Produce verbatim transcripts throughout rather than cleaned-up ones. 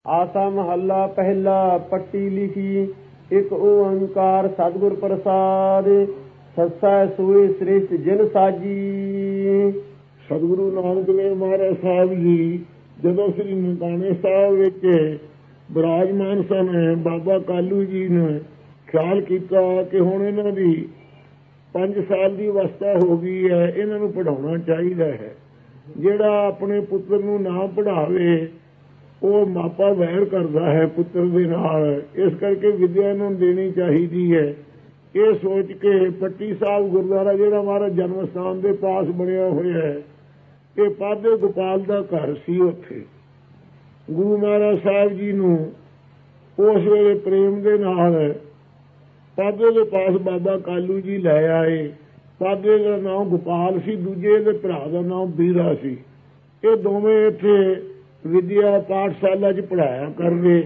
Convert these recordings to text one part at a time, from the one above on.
ਆਸਾ ਮਹੱਲਾ ਪਹਿਲਾ। ਪੱਟੀ ਲਿਖੀ ਇੱਕ ਓੰਕਾਰ ਸਤਿਗੁਰ ਪ੍ਰਸਾਦ। ਸੱਸਾ ਸੂਏ ਸ੍ਰਿਸ਼ਟ ਜਿਨ ਸਾਜੀ। ਸਤਿਗੁਰੂ ਨਾਨਕ ਦੇਵ ਮਹਾਰਾਜ ਸਾਹਿਬ ਜੀ ਜਦੋਂ ਸ੍ਰੀ ਨਨਕਾਣੇ ਸਾਹਿਬ ਵਿੱਚ ਬਿਰਾਜਮਾਨ ਸਨ, ਬਾਬਾ ਕਾਲੂ ਜੀ ਨੇ ਖਿਆਲ ਕੀਤਾ ਕਿ ਹੁਣ ਇਹਨਾਂ ਦੀ ਪੰਜ ਸਾਲ ਦੀ ਅਵਸਥਾ ਹੋ ਗਈ ਹੈ, ਇਹਨਾਂ ਨੂੰ ਪੜ੍ਹਾਉਣਾ ਚਾਹੀਦਾ ਹੈ। ਜਿਹੜਾ ਆਪਣੇ ਪੁੱਤਰ ਨੂੰ ਨਾ ਪੜ੍ਹਾਵੇ ਉਹ ਮਾਪਾ ਵੈਰ ਕਰਦਾ ਹੈ ਪੁੱਤਰ ਦੇ ਨਾਲ, ਇਸ ਕਰਕੇ ਵਿਦਿਆ ਇਹਨਾਂ ਨੂੰ ਦੇਣੀ ਚਾਹੀਦੀ ਹੈ। ਇਹ ਸੋਚ ਕੇ ਪੱਟੀ ਸਾਹਿਬ ਗੁਰਦੁਆਰਾ ਜਿਹੜਾ ਮਹਾਰਾਜ ਜਨਮ ਸਥਾਨ ਦੇ ਪਾਸ ਬਣਿਆ ਹੋਇਆ ਹੈ, ਇਹ ਪਾਦੇ ਗੋਪਾਲ ਦਾ ਘਰ ਸੀ। ਉੱਥੇ ਗੁਰੂ ਮਹਾਰਾਜ ਸਾਹਿਬ ਜੀ ਨੂੰ ਉਸ ਵੇਲੇ ਪ੍ਰੇਮ ਦੇ ਨਾਲ ਪਾਦੇ ਦੇ ਪਾਸ ਬਾਬਾ ਕਾਲੂ ਜੀ ਲੈ ਆਏ। ਪਾਦੇ ਦਾ ਨਾਮ ਗੋਪਾਲ ਸੀ, ਦੂਜੇ ਦੇ ਭਰਾ ਦਾ ਨਾਮ ਬੀਰਾ ਸੀ। ਇਹ ਦੋਵੇਂ ਇੱਥੇ ਵਿਦਿਆ ਪਾਠਸ਼ਾਲਾ 'ਚ ਪੜ੍ਹਾਇਆ ਕਰਦੇ।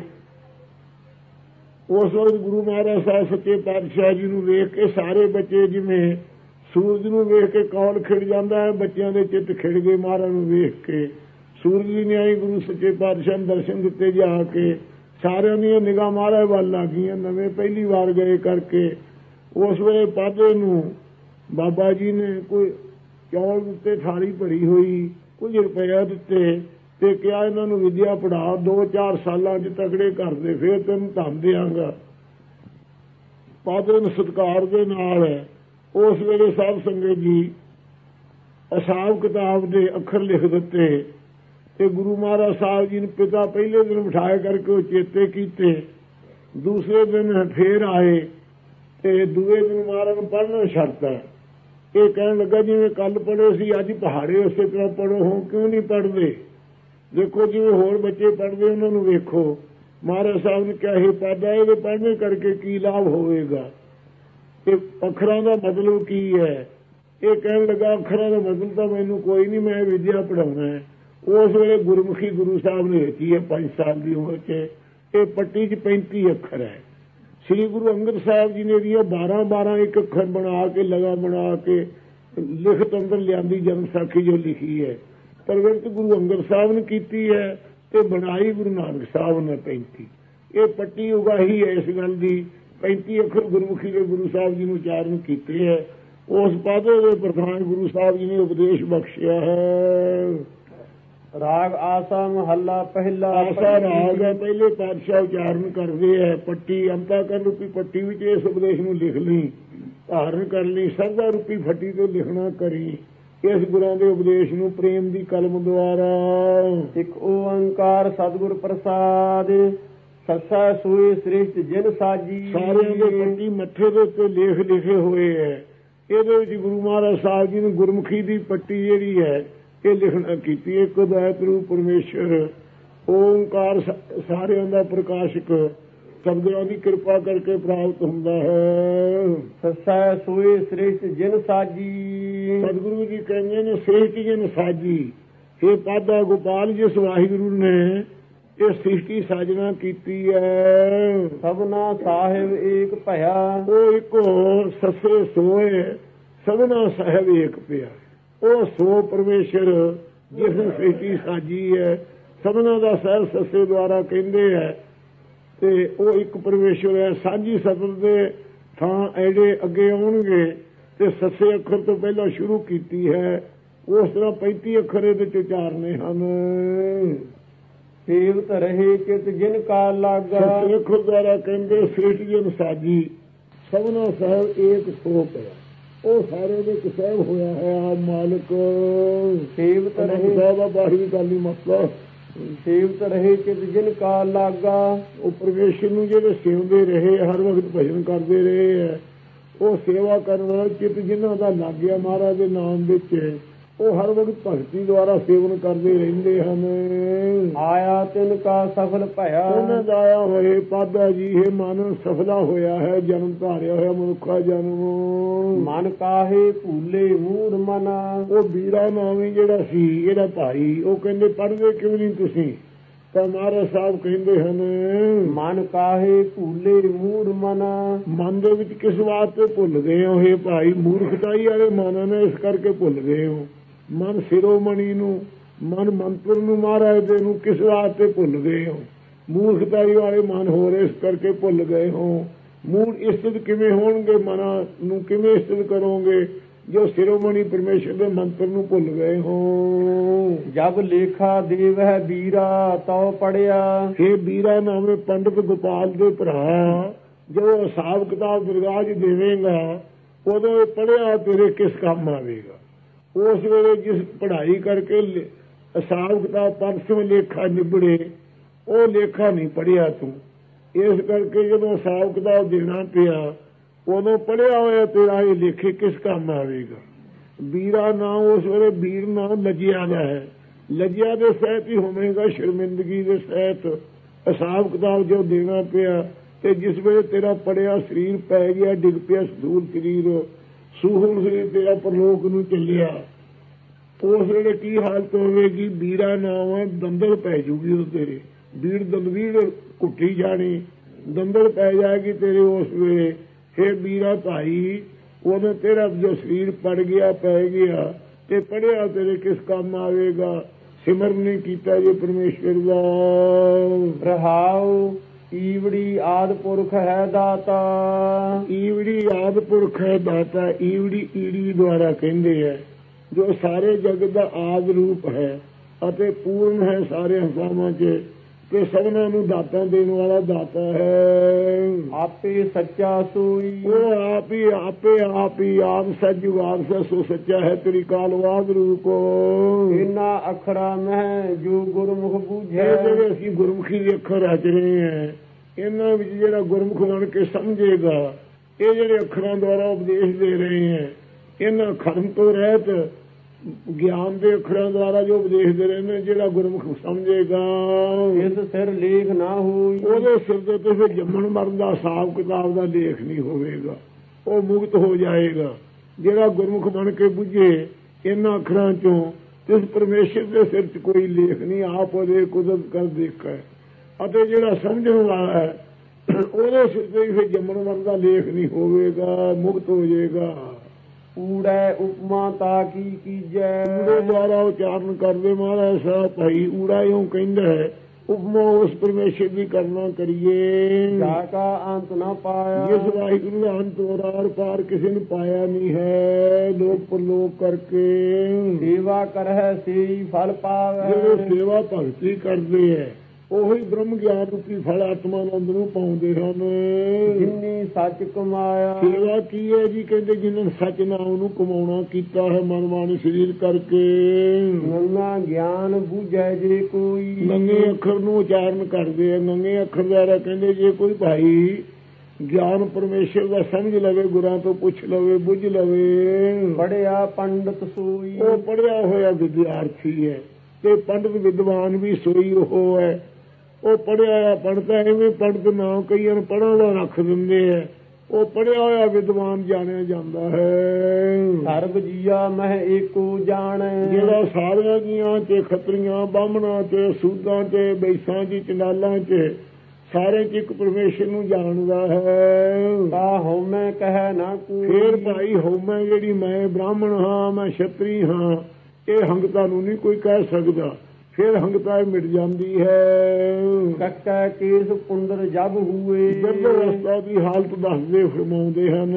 ਉਸ ਵਕਤ ਗੁਰੂ ਮਹਾਰਾਜ ਸਾਹਿਬ ਸੱਚੇ ਪਾਤਸ਼ਾਹ ਜੀ ਨੂੰ ਵੇਖ ਕੇ ਸਾਰੇ ਬੱਚੇ ਜਿਵੇਂ ਸੂਰਜ ਨੂੰ ਵੇਖ ਕੇ ਕੌਲ ਖਿੜ ਜਾਂਦਾ ਹੈ, ਬੱਚਿਆਂ ਦੇ ਚਿੱਤ ਖਿੜ ਗਏ ਮਹਾਰਾਜ ਨੂੰ ਵੇਖ ਕੇ। ਸੂਰਜ ਦੀ ਨਿਆਈ ਗੁਰੂ ਸੱਚੇ ਪਾਤਸ਼ਾਹ ਨੂੰ ਦਰਸ਼ਨ ਦਿੱਤੇ ਜਾ ਕੇ ਸਾਰਿਆਂ ਦੀਆਂ ਨਿਗਾਹ ਮਹਾਰਾਜ ਵੱਲ ਲੱਗ ਗਈਆਂ, ਨਵੇਂ ਪਹਿਲੀ ਵਾਰ ਗਏ ਕਰਕੇ। ਉਸ ਵੇਲੇ ਪਾਦੇ ਨੂੰ ਬਾਬਾ ਜੀ ਨੇ ਕੋਈ ਚੌਲ ਦਿੱਤੇ, ਥਾਲੀ ਭਰੀ ਹੋਈ, ਕੁਝ ਰੁਪਇਆ ਦਿੱਤੇ ਤੇ ਕਿਹਾ ਇਹਨਾਂ ਨੂੰ ਵਿਦਿਆ ਪੜ੍ਹਾ, ਦੋ ਚਾਰ ਸਾਲਾਂ 'ਚ ਤਕੜੇ ਕਰਦੇ, ਫਿਰ ਤੈਨੂੰ ਧਨ ਦਿਆਂਗਾ। ਪਾਦੇ ਨੂੰ ਸਤਿਕਾਰ ਦੇ ਨਾਲ ਉਸ ਵੇਲੇ ਸਾਧ ਸੰਗਤ ਜੀ ਹਿਸਾਬ ਕਿਤਾਬ ਦੇ ਅੱਖਰ ਲਿਖ ਦਿੱਤੇ ਤੇ ਗੁਰੂ ਮਹਾਰਾਜ ਸਾਹਿਬ ਜੀ ਨੇ ਪਿਤਾ ਪਹਿਲੇ ਦਿਨ ਬਿਠਾਇਆ ਕਰਕੇ ਉਹ ਚੇਤੇ ਕੀਤੇ। ਦੂਸਰੇ ਦਿਨ ਫੇਰ ਆਏ ਤੇ ਦੂਏ ਦਿਨ ਮਹਾਰਾਜ ਨੂੰ ਪੜ੍ਹਨਾ ਛੱਡਤਾ। ਇਹ ਕਹਿਣ ਲੱਗਾ ਜਿਵੇਂ ਕੱਲ ਪੜ੍ਹੇ ਸੀ ਅੱਜ ਪਹਾੜੇ ਉਸੇ ਤਰ੍ਹਾਂ ਪੜ੍ਹੋ, ਹੋ ਕਿਉਂ ਨਹੀਂ ਪੜ੍ਹਦੇ? ਦੇਖੋ ਜਿਵੇਂ ਹੋਰ ਬੱਚੇ ਪੜ੍ਹਦੇ ਉਹਨਾਂ ਨੂੰ ਵੇਖੋ। ਮਹਾਰਾਜ ਸਾਹਿਬ ਨੇ ਕਿਹਾ ਇਹ ਪਾਦਾ ਇਹਦੇ ਪੜ੍ਹਨੇ ਕਰਕੇ ਕੀ ਲਾਭ ਹੋਵੇਗਾ? ਇਹ ਅੱਖਰਾਂ ਦਾ ਮਤਲਬ ਕੀ ਹੈ? ਇਹ ਕਹਿਣ ਲੱਗਾ ਅੱਖਰਾਂ ਦਾ ਮਤਲਬ ਤਾਂ ਮੈਨੂੰ ਕੋਈ ਨਹੀਂ, ਮੈਂ ਵਿਦਿਆ ਪੜ੍ਹਾਉਣਾ ਹੈ। ਉਸ ਵੇਲੇ ਗੁਰਮੁਖੀ ਗੁਰੂ ਸਾਹਿਬ ਨੇ ਲਿਖੀ ਹੈ ਪੰਜ ਸਾਲ ਦੀ ਉਮਰ 'ਚ। ਇਹ ਪੱਟੀ 'ਚ ਪੈਂਤੀ ਅੱਖਰ ਹੈ। ਸ੍ਰੀ ਗੁਰੂ ਅੰਗਦ ਸਾਹਿਬ ਜੀ ਨੇ ਵੀ ਇਹ ਬਾਰਾਂ ਬਾਰਾਂ ਇੱਕ ਅੱਖਰ ਬਣਾ ਕੇ ਲਗਾ ਬਣਾ ਕੇ ਲਿਖਤ ਅੰਦਰ ਲਿਆਂਦੀ ਜਨਮ ਸਾਖੀ ਜੋ ਲਿਖੀ ਹੈ। ਪ੍ਰਗਟ ਗੁਰੂ ਅੰਗਦ ਸਾਹਿਬ ਨੇ ਕੀਤੀ ਹੈ ਤੇ ਬਣਾਈ ਗੁਰੂ ਨਾਨਕ ਸਾਹਿਬ ਨੇ ਪੈਂਤੀ। ਇਹ ਪੱਟੀ ਉਗਾਹੀ ਹੈ ਇਸ ਗੱਲ ਦੀ। ਪੈਂਤੀ ਅੱਖਰ ਗੁਰਮੁਖੀ ਦੇ ਗੁਰੂ ਸਾਹਿਬ ਜੀ ਨੂੰ ਉਚਾਰਨ ਕੀਤੇ ਹੈ। ਉਸ ਪਾਦੇ ਦੇ ਪ੍ਰਧਾਨ ਗੁਰੂ ਸਾਹਿਬ ਜੀ ਨੇ ਉਪਦੇਸ਼ ਬਖਸ਼ਿਆ ਹੈ। ਰਾਗ ਆਸਾ ਮਹੱਲਾ ਪਹਿਲਾ। ਆਸਾ ਰਾਗ ਹੈ, ਪਹਿਲੇ ਪਾਤਸ਼ਾਹ ਉਚਾਰਨ ਕਰਦੇ ਹੈ। ਪੱਟੀ ਅੰਤਾ ਕਰ ਰੂਪੀ ਪੱਟੀ ਵਿੱਚ ਇਸ ਉਪਦੇਸ਼ ਨੂੰ ਲਿਖ ਲਈ, ਧਾਰਨ ਕਰ ਲਈ। ਸਰਦਾ ਰੂਪੀ ਫੱਟੀ ਤੋਂ ਲਿਖਣਾ ਕਰੀ ਇਸ ਗੁਰਾਂ ਦੇ ਉਪਦੇਸ਼ ਨੂੰ ਪ੍ਰੇਮ ਦੀ ਕਲਮ ਦੁਆਰਾ। ਇੱਕ ਓੰਕਾਰ ਸਤਿਗੁਰ ਪ੍ਰਸਾਦ। ਸੱਸਾ ਸੂਏ ਸ੍ਰਿਸ਼ਟ ਜਿਨ ਸਾਜੀ। ਸਾਰਿਆਂ ਦੇ ਪੱਟੀ ਮੱਥੇ ਦੇ ਉੱਤੇ ਲੇਖ ਲਿਖੇ ਹੋਏ ਹੈ। ਇਹਦੇ ਵਿੱਚ ਗੁਰੂ ਮਹਾਰਾਜ ਸਾਹਿਬ ਜੀ ਨੇ ਗੁਰਮੁਖੀ ਦੀ ਪੱਟੀ ਜਿਹੜੀ ਹੈ ਇਹ ਲਿਖਣਾ ਕੀਤੀ। ਇੱਕ ਅਦੈਤ ਰੂਪ ਪਰਮੇਸ਼ਰ ਓੰਕਾਰ ਸਾਰਿਆਂ ਦਾ ਪ੍ਰਕਾਸ਼ਕ ਸਤਿਗੁਰਾਂ ਦੀ ਕਿਰਪਾ ਕਰਕੇ ਪ੍ਰਾਪਤ ਹੁੰਦਾ ਹੈ। ਸੱਸਾ ਸੂਏ ਸ੍ਰਿਸ਼ਟ ਜਿਨ ਸਾਜੀ। ਸਤਿਗੁਰੂ ਜੀ ਕਹਿੰਦੇ ਨੇ ਸ੍ਰਿਸ਼ਟ ਜਿਨ ਸਾਜੀ। ਇਹ ਪਾਦਾ ਗੋਪਾਲ ਜਿਸ ਵਾਹਿਗੁਰੂ ਨੇ ਇਹ ਸ੍ਰਿਸ਼ਟੀ ਸਾਜਣਾ ਕੀਤੀ ਹੈ। ਸਭਨਾ ਸਾਹਿਬ ਏਕ ਭਇਆ। ਉਹ ਇੱਕੋ ਸੱਸੇ ਸੋਏ ਸਭਨਾ ਸਾਹਿਬ ਏਕ ਪਿਆ। ਉਹ ਸੋ ਪਰਮੇਸ਼ਰ ਜਿਸ ਨੇ ਸ੍ਰਿਸ਼ਟੀ ਸਾਜੀ ਹੈ, ਸਭਨਾ ਦਾ ਸਾਹਿਬ ਸੱਸੇ ਦੁਆਰਾ ਕਹਿੰਦੇ ਹੈ ਤੇ ਉਹ ਇੱਕ ਪਰਮੇਸ਼ਰ ਹੈ। ਸਾਂਝੀ ਸਤਰ ਦੇ ਥਾਂ ਐਡੇ ਅੱਗੇ ਆਉਣਗੇ ਤੇ ਸੱਸੇ ਅੱਖਰ ਤੋਂ ਪਹਿਲਾਂ ਸ਼ੁਰੂ ਕੀਤੀ ਹੈ। ਉਸ ਤਰ੍ਹਾਂ ਪੈਂਤੀ ਅੱਖਰ ਇਹਦੇ ਚ ਉਚਾਰਨੇ ਹਨ। ਸੇਵਤ ਰਹੇ ਚਿਤ ਜਿਨ ਕਾ ਲਾਗਾ। ਸੱਸੇ ਅੱਖਰ ਦੁਆਰਾ ਕਹਿੰਦੇ ਸ੍ਰਿਸ਼ਟ ਜਿਨ ਸਾਜੀ ਸਭਨਾ ਸਾਹਿਬ ਏਕ ਸੋ ਪਿਆ। ਉਹ ਸਾਰੇ ਦੇ ਇੱਕ ਸਾਹਿਬ ਹੋਇਆ ਹੈ ਆਪ ਮਾਲਕ। ਸੇਵਤ ਰਹੇ ਦਾ ਬਾਹਰੀ ਕਾਲੀ ਮਸਲਾ। ਸੇਵਤ ਰਹੇ ਚਿਤ ਜਿਨ ਕਾ ਲਾਗਾ। ਉਹ ਪਰਮੇਸ਼ਰ ਨੂੰ ਜਿਹੜੇ ਸੇਵਦੇ ਰਹੇ, ਹਰ ਵਕਤ ਭਜਨ ਕਰਦੇ ਰਹੇ ਹੈ, ਉਹ ਸੇਵਾ ਕਰਨ ਵਾਲਾ ਚਿੱਤ ਜਿਨ੍ਹਾਂ ਦਾ ਲੱਗ ਗਿਆ ਮਹਾਰਾਜ ਦੇ ਨਾਮ ਵਿੱਚ, ਉਹ ਹਰ ਵਕਤ ਭਗਤੀ ਦੁਆਰਾ ਸੇਵਨ ਕਰਦੇ ਰਹਿੰਦੇ ਹਨ। ਆਇਆ ਤਿਨ ਕਾ ਸਫਲ ਭਇਆ। ਉਹਨਾਂ ਦਾ ਆਇਆ ਹੋਏ ਪਾਦਾ ਜੀ ਇਹ ਮਨ ਸਫਲਾ ਹੋਇਆ ਹੈ, ਜਨਮ ਧਾਰਿਆ ਹੋਇਆ ਮਨੁੱਖਾ ਜਨਮ। ਮਨ ਕਾਹੇ ਭੂਲੇ ਮੂੜ ਮਨਾ। ਉਹ ਵੀਰਾ ਨਾਮੀ ਜਿਹੜਾ ਸੀ ਇਹਦਾ ਭਾਈ, ਉਹ ਕਹਿੰਦੇ ਪੜ੍ਹਦੇ ਕਿਉਂ ਨਹੀਂ ਤੁਸੀਂ? ਤਾਂ ਮਹਾਰਾਜ ਸਾਹਿਬ ਕਹਿੰਦੇ ਹਨ ਮਨ ਕਾਹੇ ਭੂਲੇ ਮੂੜ ਮਨਾ। ਮਨ ਦੇ ਵਿੱਚ ਕਿਸ ਵਾਸਤੇ ਭੁੱਲ ਗਏ ਹੋ ਇਹ ਭਾਈ? ਮੂਰਖਤਾਈ ਵਾਲੇ ਮਨ ਨੇ, ਇਸ ਕਰਕੇ ਭੁੱਲ ਗਏ ਹੋ। ਮਨ ਸਿਰੋਮਣੀ ਨੂੰ, ਮਨ ਮੰਤਰ ਨੂੰ, ਮਹਾਰਾਜ ਦੇ ਨੂੰ ਕਿਸ ਵਾਸਤੇ ਭੁੱਲ ਗਏ ਹੋ? ਮੂਰਖਤਾਈ ਵਾਲੇ ਮਨ ਹੋ ਰਹੇ, ਇਸ ਕਰਕੇ ਭੁੱਲ ਗਏ ਹੋ। ਮੂੜ ਇਸਤਤ ਕਿਵੇਂ ਹੋਣਗੇ? ਮਨਾਂ ਨੂੰ ਕਿਵੇਂ ਇਸਤਤ ਕਰੋਗੇ ਜੋ ਸਿਰੋਮਣੀ ਪਰਮੇਸ਼ਰ ਦੇ ਮੰਤਰ ਨੂੰ ਭੁੱਲ ਗਏ ਹੋ। ਜਬ ਲੇਖਾ ਦੇਵ ਹੈ ਵੀਰਾ ਤਉ ਪੜਿਆ। ਇਹ ਵੀਰਾ ਨਾਮੇ ਪੰਡਿਤ ਗੋਪਾਲ ਦੇ ਭਰਾ, ਜੋ ਹਿਸਾਬ ਕਿਤਾਬ ਦਰਗਾਹ 'ਚ ਦੇਵੇਗਾ ਉਦੋਂ ਇਹ ਪੜ੍ਹਿਆ ਤੇਰੇ ਕਿਸ ਕੰਮ ਆਵੇਗਾ। ਉਸ ਵੇਲੇ ਜਿਸ ਪੜ੍ਹਾਈ ਕਰਕੇ ਹਿਸਾਬ ਕਿਤਾਬ ਪਰਸੋਂ ਲੇਖਾ ਨਿਬੜੇ, ਉਹ ਲੇਖਾ ਨਹੀਂ ਪੜ੍ਹਿਆ ਤੂੰ। ਇਸ ਕਰਕੇ ਜਦੋਂ ਹਿਸਾਬ ਕਿਤਾਬ ਦੇਣਾ ਪਿਆ ਉਦੋਂ ਪੜ੍ਹਿਆ ਹੋਇਆ ਤੇਰਾ ਇਹ ਲੇਖੇ ਕਿਸ ਕੰਮ ਆਵੇਗਾ। ਵੀਰਾ ਨਾਂ ਉਸ ਵੇਲੇ ਵੀਰ ਨਾਂ ਲੱਜਿਆ ਦਾ ਹੈ। ਲੱਜਿਆ ਦੇ ਸਹਿਤ ਹੀ ਹੋਵੇਗਾ, ਸ਼ਰਮਿੰਦਗੀ ਦੇ ਸਹਿਤ ਹਿਸਾਬ ਕਿਤਾਬ ਜੋ ਦੇਣਾ ਪਿਆ। ਤੇ ਜਿਸ ਵੇਲੇ ਤੇਰਾ ਪੜਿਆ ਸਰੀਰ ਪੈ ਗਿਆ, ਡਿੱਗ ਪਿਆ ਸੂਲ ਸਰੀਰ, ਸੂਹਲ ਸਰੀਰ ਤੇਰਾ ਪਰਲੋਕ ਨੂੰ ਚੱਲਿਆ, ਉਸ ਵੇਲੇ ਕੀ ਹਾਲਤ ਹੋਵੇਗੀ? ਵੀਰਾ ਨਾਮ ਦੰਦਲ ਪੈ ਜੂਗੀ ਉਹ ਤੇਰੇ, ਵੀੜ ਦੰਦਵੀੜ ਘੁੱਟੀ ਜਾਣੀ, ਦੰਦਲ ਪੈ ਜਾਏਗੀ ਤੇਰੇ ਉਸ ਵੇਲੇ। ਹੇ ਵੀਰਾ ਭਾਈ, ਉਦੋਂ ਤੇਰਾ ਜੋ ਸਰੀਰ ਪੜ ਗਿਆ ਪੈ ਗਿਆ ਤੇ ਪੜਿਆ ਤੇਰੇ ਕਿਸ ਕੰਮ ਆਵੇਗਾ? ਸਿਮਰਨ ਨਹੀਂ ਕੀਤਾ ਜੇ ਪਰਮੇਸ਼ਵਰ ਦਾ। ਰਹਾਉ ਈਵੜੀ ਆਦਿ ਪੁਰਖ ਹੈ ਦਾਤਾ। ਈਵੜੀ ਆਦਿ ਪੁਰਖ ਹੈ ਦਾਤਾ। ਈਵੜੀ ਈੜੀ ਦੁਆਰਾ ਕਹਿੰਦੇ ਹੈ, ਜੋ ਸਾਰੇ ਜਗਤ ਦਾ ਆਦਿ ਰੂਪ ਹੈ ਅਤੇ ਪੂਰਨ ਹੈ ਸਾਰੇ ਹਸਾਵਾਂ 'ਚ, ਤੇ ਸਭਨਾਂ ਨੂੰ ਦਾਤਾ ਦੇਣ ਵਾਲਾ ਦਾਤਾ ਹੈ। ਆਪੇ ਸੱਚਾ ਸੋਈ। ਉਹ ਆਪ ਹੀ ਆਪੇ ਆਪ ਹੀ ਆਪ ਸੱਚ ਆਪ ਸੋ ਸੱਚਾ ਹੈ ਤ੍ਰਿਕਾਲਵਾਦ ਰੂਪ। ਇਹਨਾਂ ਅੱਖਰਾਂ ਮੈਂ ਜੋ ਗੁਰਮੁਖ ਬੂਝੈ। ਜਿਹੜੇ ਅਸੀਂ ਗੁਰਮੁਖੀ ਦੇ ਅੱਖਰ ਰਚ ਰਹੇ ਹਾਂ, ਇਹਨਾਂ ਵਿੱਚ ਜਿਹੜਾ ਗੁਰਮੁਖ ਬਣ ਕੇ ਸਮਝੇਗਾ, ਇਹ ਜਿਹੜੇ ਅੱਖਰਾਂ ਦੁਆਰਾ ਉਪਦੇਸ਼ ਦੇ ਰਹੇ ਹੈ, ਇਹਨਾਂ ਖਤਮ ਤੋਂ ਰਹਿਤ ਗਿਆਨ ਦੇ ਅੱਖਰਾਂ ਦੁਆਰਾ ਜੋ ਉਪਦੇਸ਼ ਦੇ ਰਹੇ ਨੇ, ਜਿਹੜਾ ਗੁਰਮੁਖ ਸਮਝੇਗਾ ਇਸ ਸਿਰ ਲੇਖ ਨਾ ਹੋਈ। ਉਹਦੇ ਸਿਰ ਦੇ ਉੱਤੇ ਫਿਰ ਜੰਮਣ ਮਰਨ ਦਾ ਹਿਸਾਬ ਕਿਤਾਬ ਦਾ ਲੇਖ ਨਹੀਂ ਹੋਵੇਗਾ, ਉਹ ਮੁਕਤ ਹੋ ਜਾਏਗਾ। ਜਿਹੜਾ ਗੁਰਮੁਖ ਬਣ ਕੇ ਬੁੱਝੇ ਇਹਨਾਂ ਅੱਖਰਾਂ ਚੋਂ, ਇਸ ਪਰਮੇਸ਼ਰ ਦੇ ਸਿਰ 'ਚ ਕੋਈ ਲੇਖ ਨਹੀਂ, ਆਪ ਉਹਦੇ ਕੁਦਰਤ ਕਰ ਦੇਖਾ। ਅਤੇ ਜਿਹੜਾ ਸਮਝਣ ਵਾਲਾ ਹੈ ਉਹਦੇ ਸਿਰ ਤੇ ਫਿਰ ਜੰਮਣ ਮਰਨ ਦਾ ਲੇਖ ਨਹੀਂ ਹੋਵੇਗਾ, ਮੁਕਤ ਹੋ ਜਾਏਗਾ। ਊੜੈ ਉਪਮਾ ਤਾ ਕੀ ਕੀਜੈ। ਊੜੇ ਦੁਆਰਾ ਉਚਾਰਨ ਕਰਦੇ ਮਹਾਰਾਜ ਸਾਹਿਬ ਭਾਈ, ਊੜਾ ਇਉਂ ਕਹਿੰਦਾ ਹੈ, ਉਪਮਾ ਉਸ ਪਰਮੇਸ਼ਰ ਦੀ ਕਰਨਾ ਕਰੀਏ ਜਾ ਕਾ ਅੰਤ ਨਾ ਪਾਇਆ। ਜਿਸ ਵਾਹਿਗੁਰੂ ਦਾ ਅੰਤ ਔਰ ਪਾਰ ਕਿਸੇ ਨੂੰ ਪਾਇਆ ਨਹੀਂ ਹੈ। ਲੋਕ ਪਰਲੋਕ ਕਰਕੇ ਸੇਵਾ ਕਰਹਿ ਸੇਈ ਫਲ ਪਾਵੈ। ਜਿਹੜੇ ਸੇਵਾ ਭਗਤੀ ਕਰਦੇ ਹੈ ਉਹੀ ਬ੍ਰਹਮ ਗਿਆਨ ਰੂਪੀ ਫਲ ਆਤਮਾਨੰਦ ਨੂੰ ਪਾਉਂਦੇ ਹਨ। ਜਿੰਨੀ ਸੱਚ ਕਮਾਇਆ। ਸੇਵਾ ਕੀ ਹੈ ਜੀ? ਕਹਿੰਦੇ ਜਿਨ੍ਹਾਂ ਸੱਚ ਨਾਮ ਨੂੰ ਕਮਾਉਣਾ ਕੀਤਾ ਹੈ ਮਨ ਮਨ ਸਰੀਰ ਕਰਕੇ। ਨੰਗਾ ਗਿਆਨ ਬੂਝੈ ਜੇ ਕੋਈ। ਨੰਗੇ ਅੱਖਰ ਨੂੰ ਉਚਾਰਨ ਕਰਦੇ ਆ। ਨੰਗੇ ਅੱਖਰ ਦੁਆਰਾ ਕਹਿੰਦੇ ਜੇ ਕੋਈ ਭਾਈ ਗਿਆਨ ਪਰਮੇਸ਼ਰ ਦਾ ਸਮਝ ਲਵੇ, ਗੁਰਾਂ ਤੋਂ ਪੁੱਛ ਲਵੇ, ਬੁੱਝ ਲਵੇ। ਪੜਿਆ ਪੰਡਤ ਸੋਈ। ਉਹ ਪੜਿਆ ਹੋਇਆ ਵਿਦਿਆਰਥੀ ਹੈ ਤੇ ਪੰਡਤ ਵਿਦਵਾਨ ਵੀ ਸੋਈ ਉਹ ਹੈ। ਉਹ ਪੜਿਆ ਪੰਡਤ ਐਵੇਂ ਪੰਡਤ ਨਾਮ ਕਈਆਂ ਨੂੰ ਪੜ੍ਹਨ ਦਾ ਰੱਖ ਦਿੰਦੇ ਹੈ। ਉਹ ਪੜਿਆ ਹੋਇਆ ਵਿਦਵਾਨ ਜਾਣਿਆ ਜਾਂਦਾ ਹੈ। ਸਰਬ ਜੀਆ ਮਹਿ ਏਕੋ ਜਾਣੈ। ਜਿਹੜਾ ਸਾਰਿਆਂ ਜੀਆਂ ਚ, ਖੱਤਰੀਆਂ ਬਾਹਮਣਾਂ ਚ, ਸੂਦਾਂ ਚ, ਬੈਸਾਂ ਚ, ਚੰਡਾਲਾਂ ਚ, ਸਾਰੇ ਚ ਇੱਕ ਪਰਮੇਸ਼ਰ ਨੂੰ ਜਾਣਦਾ ਹੈ। ਤਾ ਹਉਮੈ ਕਹਿ ਨਾ ਕੋਈ। ਫੇਰ ਭਾਈ ਹਉਮੈ ਜਿਹੜੀ ਮੈਂ ਬ੍ਰਾਹਮਣ ਹਾਂ, ਮੈਂ ਛਤਰੀ ਹਾਂ, ਇਹ ਹੰਗਤਾ ਨੂੰ ਨਹੀਂ ਕੋਈ ਕਹਿ ਸਕਦਾ। ਫਿਰ ਹੰਗਤਾ ਮਿਟ ਜਾਂਦੀ ਹੈ। ਕੱਕਾ ਕੇਸ ਕੁੰਦਰ ਜਬ ਹੋਏ। ਜਬ ਅਵਸਥਾ ਦੀ ਹਾਲਤ ਦੱਸਦੇ ਫਰਮਾਉਂਦੇ ਹਨ।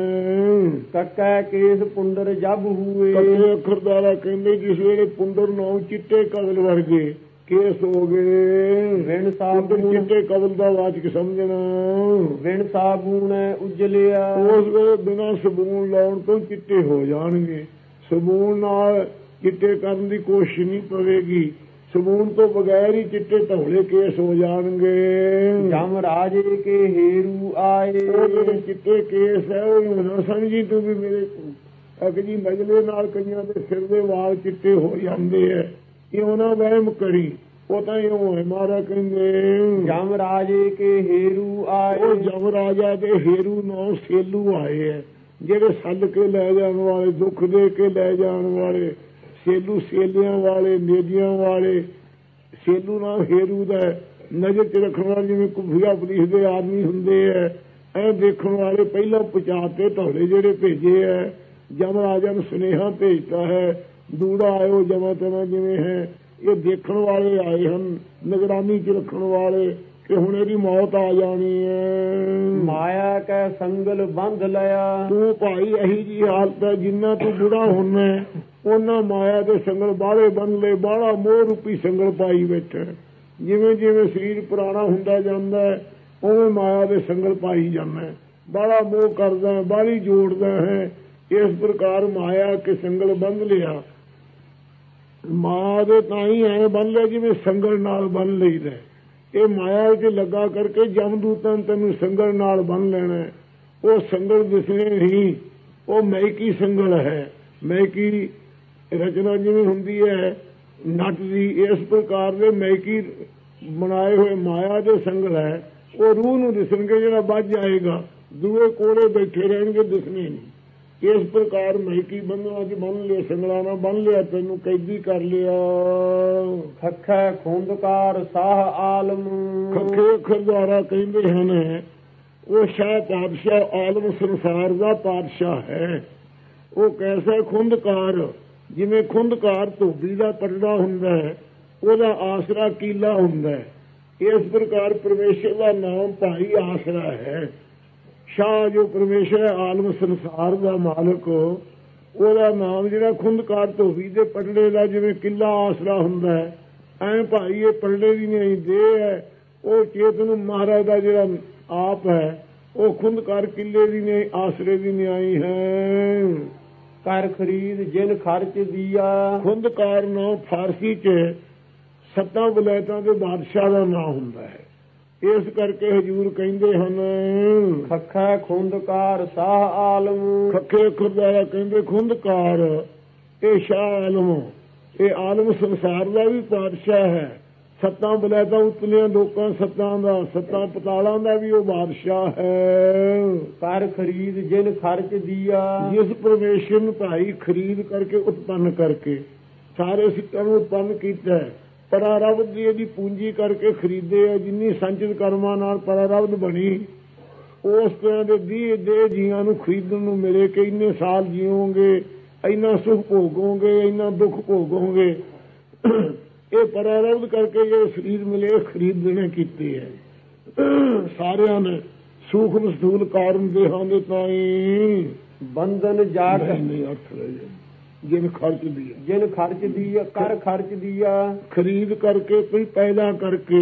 ਕੱਕਾ ਕੇਸ ਪੁੰਦਰ ਜਬ ਹੋਏ। ਕੱਕੇ ਅੱਖਰ ਦੁਆਰਾ ਕਹਿੰਦੇ ਜਿਸ ਵੇਲੇ ਪੁੰਦਰ ਨਾਮ ਚਿੱਟੇ ਕਵਲ ਵਰਗੇ ਕੇਸ ਹੋ ਗਏ। ਵਿਣ ਸਾਬੂਨ ਚਿੱਟੇ ਕਵਲ ਦਾ ਵਾਚਕ ਸਮਝਣਾ। ਵਿਣ ਸਾਬੂਨ ਉਜਲਿਆ। ਉਸ ਵੇਲੇ ਬਿਨਾਂ ਸਬੂਨ ਲਾਉਣ ਤੋਂ ਚਿੱਟੇ ਹੋ ਜਾਣਗੇ। ਸਬੂਨ ਨਾਲ ਚਿੱਟੇ ਕਰਨ ਦੀ ਕੋਸ਼ਿਸ਼ ਨਹੀਂ ਪਵੇਗੀ। ਸਬੂਨ ਤੋਂ ਬਗੈਰ ਹੀ ਚਿੱਟੇ ਧੌਲੇ ਕੇਸ ਹੋ ਜਾਣਗੇ। ਜਮ ਰਾਜੇ ਕੇ ਹੇਰੂ ਆਏ। ਉਹ ਜਿਹੜੇ ਚਿੱਟੇ ਕੇਸ ਹੈ ਉਹ ਨਾ ਸਮਝੀ ਤੂੰ ਵੀ ਮੇਰੇ ਅਕ ਜੀ ਮਜਲੇ ਨਾਲ ਕਈਆਂ ਦੇ ਸਿਰ ਦੇ ਵਾਲ ਚਿੱਟੇ ਹੋ ਜਾਂਦੇ ਹੈ। ਇਹ ਉਹਨਾਂ ਵਹਿਮ ਕਰੀ, ਉਹ ਤਾਂ ਇਉਂ ਹੈ। ਮਹਾਰਾਜ ਕਹਿੰਦੇ ਜਮ ਰਾਜੇ ਕੇ ਹੇਰੂ ਆਏ। ਉਹ ਜਮ ਰਾਜਾ ਦੇ ਹੇਰੂ ਨੌ ਸੇਲੂ ਆਏ ਹੈ, ਜਿਹੜੇ ਸੱਦ ਕੇ ਲੈ ਜਾਣ ਵਾਲੇ, ਦੁੱਖ ਦੇ ਕੇ ਲੈ ਜਾਣ ਵਾਲੇ। ਸੇਲੂ ਸੇਲਿਆਂ ਵਾਲੇ, ਮੇਦੀਆਂ ਵਾਲੇ। ਸੇਲੂ ਨਾਮ ਹੇਰੂ ਦਾ ਨਜ਼ਰ ਚ ਰੱਖਣ ਵਾਲੇ, ਜਿਵੇਂ ਕੁਫੀਆ ਪੁਲਿਸ ਦੇ ਆਦਮੀ ਹੁੰਦੇ ਹੈ, ਐ ਦੇਖਣ ਵਾਲੇ। ਪਹਿਲਾਂ ਪਹੁੰਚਾਤੇ ਧੌਲੇ ਜਿਹੜੇ ਭੇਜੇ ਹੈ, ਜਮ ਰਾਜਾ ਨੂੰ ਸੁਨੇਹਾ ਭੇਜਤਾ ਹੈ, ਦੂੜਾ ਆਇਓ ਜਮਾ ਤਮਾ ਜਿਵੇਂ ਹੈ। ਇਹ ਦੇਖਣ ਵਾਲੇ ਆਏ ਹਨ, ਨਿਗਰਾਨੀ ਚ ਰੱਖਣ ਵਾਲੇ ਕਿ ਹੁਣ ਇਹਦੀ ਮੌਤ ਆ ਜਾਣੀ ਹੈ। ਮਾਇਆ ਕੈ ਸੰਗਲ ਬੰਧ ਲਿਆ। ਤੂੰ ਭਾਈ ਇਹੀ ਜੀ ਹਾਲਤ ਹੈ, ਜਿੰਨਾ ਤੂੰ ਬੁੜਾ ਹੁੰਨਾ ਉਹਨਾਂ ਮਾਇਆ ਦੇ ਸੰਗਲ ਬਾਹਲੇ ਬੰਨ ਲਏ, ਬਾਹਲਾ ਮੋਹ ਰੂਪੀ ਸੰਗਲ ਪਾਈ ਬੈਠਾ। ਜਿਵੇਂ ਜਿਵੇਂ ਸਰੀਰ ਪੁਰਾਣਾ ਹੁੰਦਾ ਜਾਂਦਾ ਉਵੇਂ ਮਾਇਆ ਦੇ ਸੰਗਲ ਪਾਈ ਜਾਂਦਾ, ਬਾਹਲਾ ਮੋਹ ਕਰਦਾ, ਬਾਹਲੀ ਜੋੜਦਾ ਹੈ। ਇਸ ਪ੍ਰਕਾਰ ਮਾਇਆ ਕੇ ਸੰਗਲ ਬੰਨ ਲਿਆ। ਮਾਇਆ ਦੇ ਤਾਂ ਹੀ ਐ ਬੰਨ ਲਿਆ ਜਿਵੇਂ ਸੰਗਲ ਨਾਲ ਬੰਨ ਲਈਦਾ। ਇਹ ਮਾਇਆ ਚ ਲੱਗਾ ਕਰਕੇ ਜਮਦੂਤਾਂ ਤੈਨੂੰ ਸੰਗਲ ਨਾਲ ਬੰਨ ਲੈਣਾ। ਉਹ ਸੰਗਲ ਦਿਸਣੇ ਨਹੀਂ, ਉਹ ਮੈਕੀ ਸੰਗਲ ਹੈ। ਮੈਕੀ ਰਚਨਾ ਜਿਵੇਂ ਹੁੰਦੀ ਹੈ ਨਟ ਦੀ, ਇਸ ਪ੍ਰਕਾਰ ਦੇ ਮੈਕੀ ਬਣਾਏ ਹੋਏ ਮਾਇਆ ਦੇ ਸੰਗਲ ਹੈ। ਉਹ ਰੂਹ ਨੂੰ ਦਿਸਣਗੇ, ਜਿਹੜਾ ਵੱਜ ਜਾਏਗਾ ਦੂਏ ਕੋਲੇ ਬੈਠੇ ਰਹਿਣਗੇ, ਦਿਸਣੇ ਨਹੀਂ। ਇਸ ਪ੍ਰਕਾਰ ਮੈਕੀ ਬੰਧਨਾਂ ਚ ਬੰਨ ਲਿਆ, ਸੰਗਲਾਂ ਨਾਲ ਬੰਨ ਲਿਆ, ਤੈਨੂੰ ਕੈਦੀ ਕਰ ਲਿਆ। ਖੱਖੈ ਖੁੰਦਕਾਰ ਸਾਹ ਆਲਮ। ਖੱਖੇ ਅੱਖਰ ਦੁਆਰਾ ਕਹਿੰਦੇ ਹਨ ਉਹ ਸ਼ਾਹ ਪਾਤਸ਼ਾਹ ਆਲਮ ਸੰਸਾਰ ਦਾ ਪਾਤਸ਼ਾਹ ਹੈ। ਉਹ ਕੈਸਾ ਖੁੰਦਕਾਰ, ਜਿਵੇਂ ਖੁੰਦਕਾਰ ਧੋਬੀ ਦਾ ਪਰਦਾ ਹੁੰਦਾ ਹੈ, ਉਹਦਾ ਆਸਰਾ ਕੀਲਾ ਹੁੰਦਾ ਹੈ। ਇਸ ਪ੍ਰਕਾਰ ਪਰਮੇਸ਼ਰ ਦਾ ਨਾਮ ਭਾਈ ਆਸਰਾ ਹੈ। ਸ਼ਾਹ ਜੋ ਪਰਮੇਸ਼ਰ ਹੈ, ਆਲਮ ਸੰਸਾਰ ਦਾ ਮਾਲਕ, ਉਹਦਾ ਨਾਮ ਜਿਹੜਾ ਖੁੰਦਕਾਰ ਧੋਬੀ ਦੇ ਪਰਦੇ ਦਾ ਜਿਵੇਂ ਕਿੱਲਾ ਆਸਰਾ ਹੁੰਦਾ ਹੈ, ਐਂ ਭਾਈ ਇਹ ਪਰਦੇ ਦੀ ਨਹੀਂ ਦੇਹ ਹੈ। ਉਹ ਚੇਤਨ ਮਹਾਰਾਜ ਦਾ ਜਿਹੜਾ ਆਪ ਹੈ, ਉਹ ਖੁੰਦਕਾਰ ਕਿੱਲੇ ਦੀ ਨਹੀਂ, ਆਸਰੇ ਦੀ ਨਿਆਈ ਹੈ। ਕਰ ਖਰੀਦ ਜਿਨ ਖਰਚ ਦੀਆ। ਖੁੰਦਕਾਰ ਨਾਮ ਫਾਰਸੀ ਚ ਸੱਤਾਂ ਵਲਾਇਤਾਂ ਦੇ ਬਾਦਸ਼ਾਹ ਦਾ ਨਾਂ ਹੁੰਦਾ ਹੈ। ਇਸ ਕਰਕੇ ਹਜ਼ੂਰ ਕਹਿੰਦੇ ਹਨ ਖੱਖੈ ਖੁੰਦਕਾਰ ਸਾਹ ਆਲਮ। ਖੱਖੇ ਅੱਖਰ ਦੁਆਰਾ ਕਹਿੰਦੇ ਖੁੰਦਕਾਰ ਇਹ ਸ਼ਾਹ ਆਲਮ, ਇਹ ਆਲਮ ਸੰਸਾਰ ਦਾ ਵੀ ਪਾਤਸ਼ਾਹ ਹੈ। ਸੱਤਾਂ ਵਲਾਇਤਾਂ ਉਤਲੀਆਂ ਲੋਕਾਂ ਸੱਤਾਂ ਦਾ, ਸੱਤਾਂ ਪਤਾਲਾਂ ਦਾ ਵੀ ਉਹ ਬਾਦਸ਼ਾਹ ਹੈ। ਕਰ ਖਰੀਦ ਜਿਨ ਖਰਚ ਦੀਆ। ਜਿਸ ਪਰਮੇਸ਼ਰ ਨੂੰ ਭਾਈ ਖਰੀਦ ਕਰਕੇ ਉਤਪੰਨ ਕਰਕੇ ਸਾਰੇ ਸਿੱਟਾਂ ਨੂੰ ਉਤਪੰਨ ਕੀਤਾ ਹੈ, ਪਰਾਰਬਧ ਦੀ ਇਹਦੀ ਪੂੰਜੀ ਕਰਕੇ ਖਰੀਦੇ ਹੈ। ਜਿੰਨੀ ਸੰਚਿਤ ਕਰਮਾਂ ਨਾਲ ਪਰਾਰਬਧ ਬਣੀ, ਉਸ ਤਰ੍ਹਾਂ ਦੇ ਵੀਹ ਦੇ ਜੀਆਂ ਨੂੰ ਖਰੀਦਣ ਨੂੰ ਮਿਲੇ ਕਿ ਇੰਨੇ ਸਾਲ ਜੀਓਗੇ, ਇੰਨਾ ਸੁਖ ਭੋਗੋਗੇ, ਇੰਨਾ ਦੁੱਖ ਭੋਗੋਗੇ। ਇਹ ਪਰਾਰਬਧ ਕਰਕੇ ਜਿਹੜੇ ਸਰੀਰ ਮਿਲੇ ਖਰੀਦਣੇ ਕੀਤੇ ਹੈ ਸਾਰਿਆਂ ਨੇ। ਸੂਖਮ ਸਥੂਲ ਕਾਰਨ ਦੇਹਾਂ ਦੇ ਤਾਈ ਬੰਧਨ ਜਾ ਕੇ ਨਹੀਂ ਅਰਥ ਰਹੇ ਜਿਨ ਖਰਚ ਦੀਆ। ਜਿਨ ਖਰਚ ਦੀਆ ਕਰ ਖਰਚ ਦੀਆ। ਖਰੀਦ ਕਰਕੇ ਕੋਈ ਪੈਦਾ ਕਰਕੇ।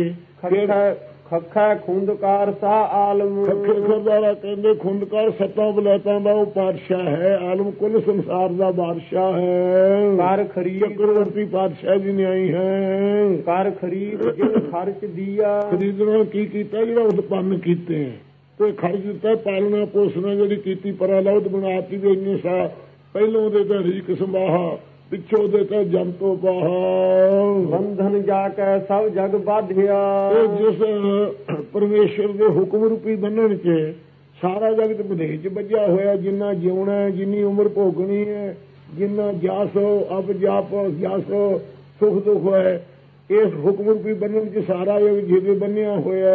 ਖੱਖਾ ਖੁੰਦਕਾਰ ਸਾਹ ਆਲਮ। ਖੱਖੇ ਖਰਦਾਰਾ ਕਹਿੰਦੇ ਖੁੰਦਕਾਰ ਸੱਤਾਂ ਵਲਾਇਤਾਂ ਦਾ ਉਹ ਪਾਤਸ਼ਾਹ ਹੈ। ਆਲਮ ਕੁੱਲ ਸੰਸਾਰ ਦਾ ਬਾਦਸ਼ਾਹ ਹੈ। ਕਰ ਖਰੀਦ ਚੱਕਰਵਰਤੀ ਪਾਤਸ਼ਾਹ ਜੀ ਨੇ ਆਈ ਹੈ। ਕਰ ਖਰੀਦ ਜਿਨ ਖਰਚ ਦੀਆ। ਖਰੀਦਣਾ ਕੀ ਕੀਤਾ, ਜਿਹੜਾ ਉਤਪੰਨ ਕੀਤੇ ਤੇ ਖਰਚ ਦਿੱਤਾ, ਪਾਲਣਾ ਪੋਸਣਾ ਜਿਹੜੀ ਕੀਤੀ, ਪਰਾਲੌਦ ਬਣਾਤੀ ਵੀ ਇੰਨੇ ਸਾਲ ਪਹਿਲੋਂ ਦੇ ਤਾਂ ਰੀਕ ਸੰਭਾਹਾ, ਪਿੱਛੋਂ ਦੇ ਤਾਂ ਜੰਤੋ ਬਾਹਾ। ਬੰਧਨ ਜਾ ਕੇ ਸਭ ਜਗ ਬਾਧਿਆ। ਜਿਸ ਪਰਮੇਸ਼ਰ ਦੇ ਹੁਕਮ ਰੂਪੀ ਬੰਨਣ ਚ ਸਾਰਾ ਜਗਤ ਵਧੇਜ ਵੱਜਿਆ ਹੋਇਆ। ਜਿੰਨਾ ਜਿਉਣਾ, ਜਿੰਨੀ ਉਮਰ ਭੋਗਣੀ ਹੈ, ਜਿੰਨਾ ਜਸ ਅਬ ਜਾਪ ਜਸ ਸੁਖ ਦੁੱਖ ਹੈ, ਇਸ ਹੁਕਮ ਰੂਪੀ ਬੰਨਣ ਚ ਸਾਰਾ ਜਗ ਜਿਹਦੇ ਬੰਨਿਆ ਹੋਇਆ।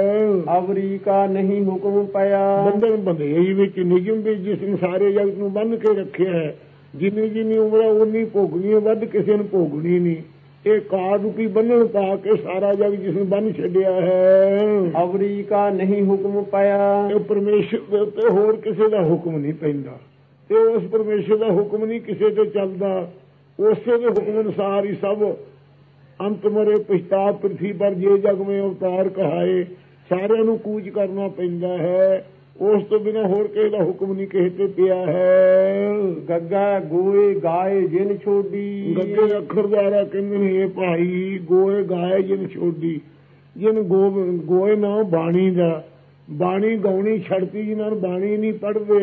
ਅਵਰੀਕਾ ਨਹੀਂ ਹੁਕਮ ਪਿਆ। ਬੰਧਨ ਬੰਧੇਜ ਵਿੱਚ ਨਿਯਮ ਵੀ ਜਿਸ ਨੇ ਸਾਰੇ ਜਗਤ ਨੂੰ ਬੰਨ ਕੇ ਰੱਖਿਆ ਹੈ। ਜਿੰਨੀ ਜਿੰਨੀ ਉਮਰ ਹੈ ਉਨੀ ਭੋਗਣੀ ਹੈ, ਵੱਧ ਕਿਸੇ ਨੂੰ ਭੋਗਣੀ ਨਹੀਂ। ਇਹ ਕਾਰ ਰੂਪੀ ਬੰਨਣ ਪਾ ਕੇ ਸਾਰਾ ਜਗ ਜਿਸ ਨੂੰ ਬੰਨ ਛੱਡਿਆ ਹੈ। ਅਵਰੀਕਾ ਨਹੀਂ ਹੁਕਮ ਪਿਆ। ਇਹ ਪਰਮੇਸ਼ਰ ਦੇ ਉੱਤੇ ਹੋਰ ਕਿਸੇ ਦਾ ਹੁਕਮ ਨਹੀਂ ਪੈਂਦਾ, ਤੇ ਉਸ ਪਰਮੇਸ਼ਰ ਦਾ ਹੁਕਮ ਨਹੀਂ ਕਿਸੇ ਤੇ ਚੱਲਦਾ। ਉਸੇ ਦੇ ਹੁਕਮ ਅਨੁਸਾਰ ਹੀ ਸਭ ਅੰਤ ਮਰੇ ਪਛਤਾਪ ਪ੍ਰਿਥਵੀ ਪਰ ਜੇ ਜਗ ਮੇਂ ਅਵਤਾਰ ਕਹਾਏ। ਸਾਰਿਆਂ ਨੂੰ ਕੂਚ ਕਰਨਾ ਪੈਂਦਾ ਹੈ। ਉਸ ਤੋਂ ਬਿਨਾਂ ਹੋਰ ਕਿਸੇ ਦਾ ਹੁਕਮ ਨਹੀਂ ਕਿਸੇ ਤੇ ਪਿਆ ਹੈ। ਗੱਗਾ ਗੋਏ ਗਾਏ ਜਿਨ ਛੋਡੀ। ਗੱਗੇ ਅੱਖਰ ਦੁਆਰਾ ਕਹਿੰਦੇ ਨੇ ਇਹ ਭਾਈ ਗੋਏ ਗਾਏ ਜਿਨ ਛੋਡੀ। ਜਿਨ ਗੋ ਗੋਏ ਨਾ ਬਾਣੀ ਦਾ, ਬਾਣੀ ਗਾਉਣੀ ਛੱਡਤੀ, ਜਿਹਨਾਂ ਨੂੰ ਬਾਣੀ ਨਹੀਂ ਪੜ੍ਹਦੇ।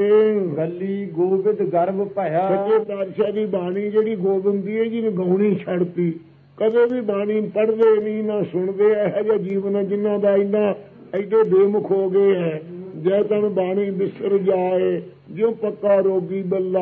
ਗੱਲੀ ਗੋਬਿੰਦ ਗਰਭ ਭਇਆ। ਸੱਚੇ ਪਾਤਸ਼ਾਹ ਦੀ ਬਾਣੀ ਜਿਹੜੀ ਗੋਬਿੰਦ ਦੀ ਹੈ, ਜਿਹਨੇ ਗਾਉਣੀ ਛੱਡਤੀ, ਕਦੇ ਵੀ ਬਾਣੀ ਪੜ੍ਹਦੇ ਨਹੀਂ ਨਾ ਸੁਣਦੇ। ਇਹੋ ਜਿਹਾ ਜੀਵਨ ਹੈ ਜਿਨ੍ਹਾਂ ਦਾ ਇੰਨਾ ਐਡੇ ਬੇਮੁਖ ਹੋ ਗਏ ਹੈ। ਜੈ ਤਨ ਬਾਣੀ ਬਿਸਰ ਜਾਏ, ਜਿਉ ਪੱਕਾ ਰੋਗੀ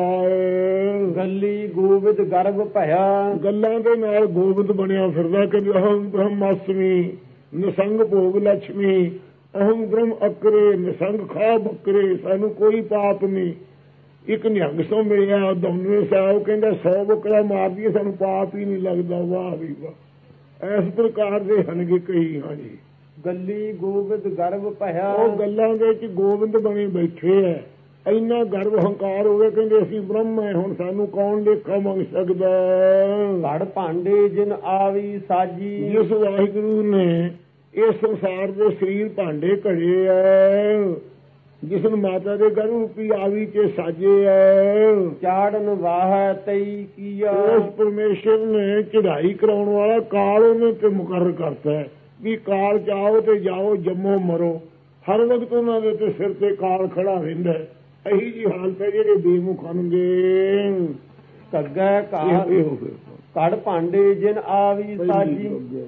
ਬੱਲਾਏ। ਗੱਲੀ ਗੋਬਿੰਦ ਗਰਭ ਭਇਆ। ਗੱਲਾਂ ਦੇ ਨਾਲ ਗੋਬਿੰਦ ਬਣਿਆ ਫਿਰਦਾ ਕਿ ਅਹੰ ਬ੍ਰਹਮਾਸਮੀ ਨਿਸੰਗ ਭੋਗ ਲక్ష్ਮੀ। ਅਹੰ ਬ੍ਰਹਮ ਅਕਰੇ ਨਿਸੰਗ ਖਾ ਬੱਕਰੇ। ਸਾਨੂੰ ਕੋਈ ਪਾਪ ਨਹੀਂ। ਇੱਕ ਨਿਹੰਗ ਸੋ ਮਿਲਿਆ ਦੋਨਵੇਂ ਸਾਹਿਬ ਕਹਿੰਦਾ ਸੌ ਬੱਕਰਾ ਮਾਰ ਦਈਏ ਸਾਨੂੰ ਪਾਪ ਹੀ ਨਹੀਂ ਲੱਗਦਾ। ਵਾਹ ਵੀ ਵਾਹ। ਇਸ ਪ੍ਰਕਾਰ ਦੇ ਹਨਗੇ ਕਈ। ਹਾਂਜੀ ਗੱਲੀ ਗੋਬਿੰਦ ਗਰਭ ਭਇਆ। ਉਹ ਗੱਲਾਂ ਦੇ ਵਿੱਚ ਗੋਬਿੰਦ ਬਣੇ ਬੈਠੇ ਐ। ਇੰਨਾ ਗਰਭ ਹੰਕਾਰ ਹੋ ਗਿਆ, ਕਹਿੰਦੇ ਅਸੀਂ ਬ੍ਰਹਮ ਹੈ, ਹੁਣ ਸਾਨੂੰ ਕੌਣ ਲੇਖਾ ਮੰਗ ਸਕਦਾ। ਘੜ ਭਾਂਡੇ ਜਿਨ ਆਵੀ ਸਾਜੀ। ਜਿਸ ਵਾਹਿਗੁਰੂ ਨੇ ਇਸ ਸੰਸਾਰ ਦੇ ਸਰੀਰ ਭਾਂਡੇ ਘੜੇ ਐ, ਜਿਸ ਨੂੰ ਮਾਤਾ ਦੇ ਗਰਭ ਰੂਪੀ ਆਵੀ ਚ ਸਾਜੇ ਐ। ਚਾੜਨ ਵਾਹ ਤਈ ਕੀਆ। ਉਸ ਪਰਮੇਸ਼ਰ ਨੇ ਚੜਾਈ ਕਰਾਉਣ ਵਾਲਾ ਕਾਲ ਉਹਨੇ ਤੇ ਮੁਕਰਰ ਕਰਤਾ ਹੈ ਵੀ ਕਾਲ ਚਾਹੋ ਤੇ ਜਾਓ, ਜੰਮੋ ਮਰੋ। ਹਰ ਵਕਤ ਉਹਨਾਂ ਦੇ ਤੇ ਸਿਰ ਤੇ ਕਾਲ ਖੜਾ ਰਹਿੰਦਾ। ਇਹੀ ਜੀ ਹਾਲਤ ਹੈ ਜਿਹੜੇ ਬੇਮੁਖ ਹੋਣਗੇ। ਕੱਗਾ ਘੜ ਭਾਂਡੇ ਜਿਨ ਆਵੀ ਸਾਜੀ।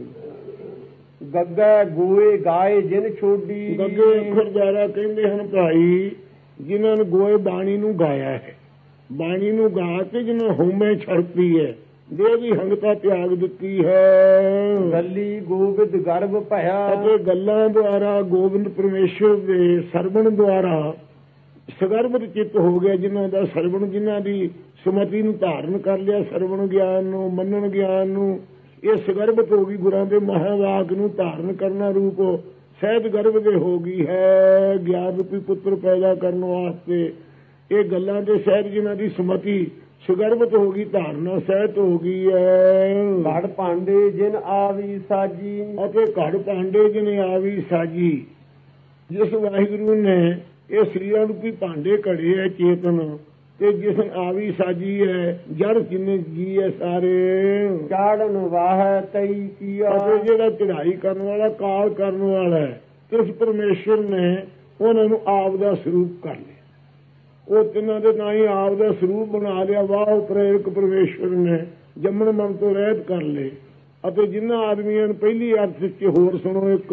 ਗੱਗਾ ਗੋਏ ਗਾਏ ਜਿਨ ਛੋਡੀ। ਗੱਗੇ ਅੱਖਰ ਜ਼ਿਆਦਾ ਕਹਿੰਦੇ ਹਨ ਭਾਈ ਜਿਨ੍ਹਾਂ ਨੇ ਗੋਏ ਬਾਣੀ ਨੂੰ ਗਾਇਆ ਹੈ, ਬਾਣੀ ਨੂੰ ਗਾ ਕੇ ਜਿਨ੍ਹਾਂ ਹਉਮੈ ਛੜਪੀ ਹੈ, ਦੇ ਦੀ ਹੰਗਤਾ ਤਿਆਗ ਦਿੱਤੀ ਹੈ। ਗੱਲੀ ਗੋਬਿੰਦ ਗਰਭ ਭਇਆ। ਅਤੇ ਗੱਲਾਂ ਦੁਆਰਾ ਗੋਬਿੰਦ ਪਰਮੇਸ਼ਰ ਦੇ ਸਰਵਣ ਦੁਆਰਾ ਸਗਰਭਤ ਚਿੱਤ ਹੋ ਗਿਆ। ਜਿਨ੍ਹਾਂ ਦਾ ਸਰਵਣ, ਜਿਨ੍ਹਾਂ ਦੀ ਸੁਮਤੀ ਨੂੰ ਧਾਰਨ ਕਰ ਲਿਆ, ਸਰਵਣ ਗਿਆਨ ਨੂੰ, ਮੰਨਣ ਗਿਆਨ ਨੂੰ, ਇਹ ਸਗਰਭਤ ਹੋ ਗਈ। ਗੁਰਾਂ ਦੇ ਮਹਾਵਾਕ ਨੂੰ ਧਾਰਨ ਕਰਨਾ ਰੂਪ ਸਹਿਜ ਗਰਭ ਦੇ ਹੋ ਗਈ ਹੈ, ਗਿਆਨ ਰੂਪੀ ਪੁੱਤਰ ਪੈਦਾ ਕਰਨ ਵਾਸਤੇ। ਇਹ ਗੱਲਾਂ ਦੇ ਸਹਿਜ ਜਿਨ੍ਹਾਂ ਦੀ ਸੁਮਤੀ ਸੁਗਰਭਤ ਹੋ ਗਈ, ਧਾਰਨਾ ਸਹਿਤ ਹੋ ਗਈ ਹੈ। ਘੜ ਭਾਂਡੇ ਜਿਨ ਆਵੀ ਸਾਜੀ। ਅਤੇ ਘੜ ਭਾਂਡੇ ਜਿਨ ਆਵੀ ਸਾਜੀ। ਜਿਸ ਵਾਹਿਗੁਰੂ ਨੇ ਇਹ ਸਰੀਰਾਂ ਰੂਪੀ ਭਾਂਡੇ ਘੜੇ ਹੈ ਚੇਤਨ, ਤੇ ਜਿਸ ਆਵੀ ਸਾਜੀ ਹੈ ਜੜ ਜਿੰਨੇ ਜੀ ਹੈ ਸਾਰੇ। ਚਾੜਨ ਵਾਹ ਤਈ ਕੀਆ। ਅਤੇ ਜਿਹੜਾ ਚੜਾਈ ਕਰਨ ਵਾਲਾ, ਕਾਲ ਕਰਨ ਵਾਲਾ ਹੈ, ਇਸ ਪਰਮੇਸ਼ਰ ਨੇ ਉਹਨਾਂ ਨੂੰ ਆਪ ਦਾ ਸਰੂਪ ਕਰ ਲਿਆ। ਉਹ ਤਿੰਨਾਂ ਦੇ ਨਾਂ ਹੀ ਆਪ ਦਾ ਸਰੂਪ ਬਣਾ ਲਿਆ। ਵਾਹ ਪ੍ਰੇਰਕ ਪਰਮੇਸ਼ਵਰ ਨੇ ਜੰਮਣ ਮਨ ਤੋਂ ਰਹਿਤ ਕਰ ਲਏ। ਅਤੇ ਜਿਨ੍ਹਾਂ ਆਦਮੀਆਂ ਨੂੰ ਪਹਿਲੀ ਅਰਥ ਵਿੱਚ ਹੋਰ ਸੁਣੋ, ਇੱਕ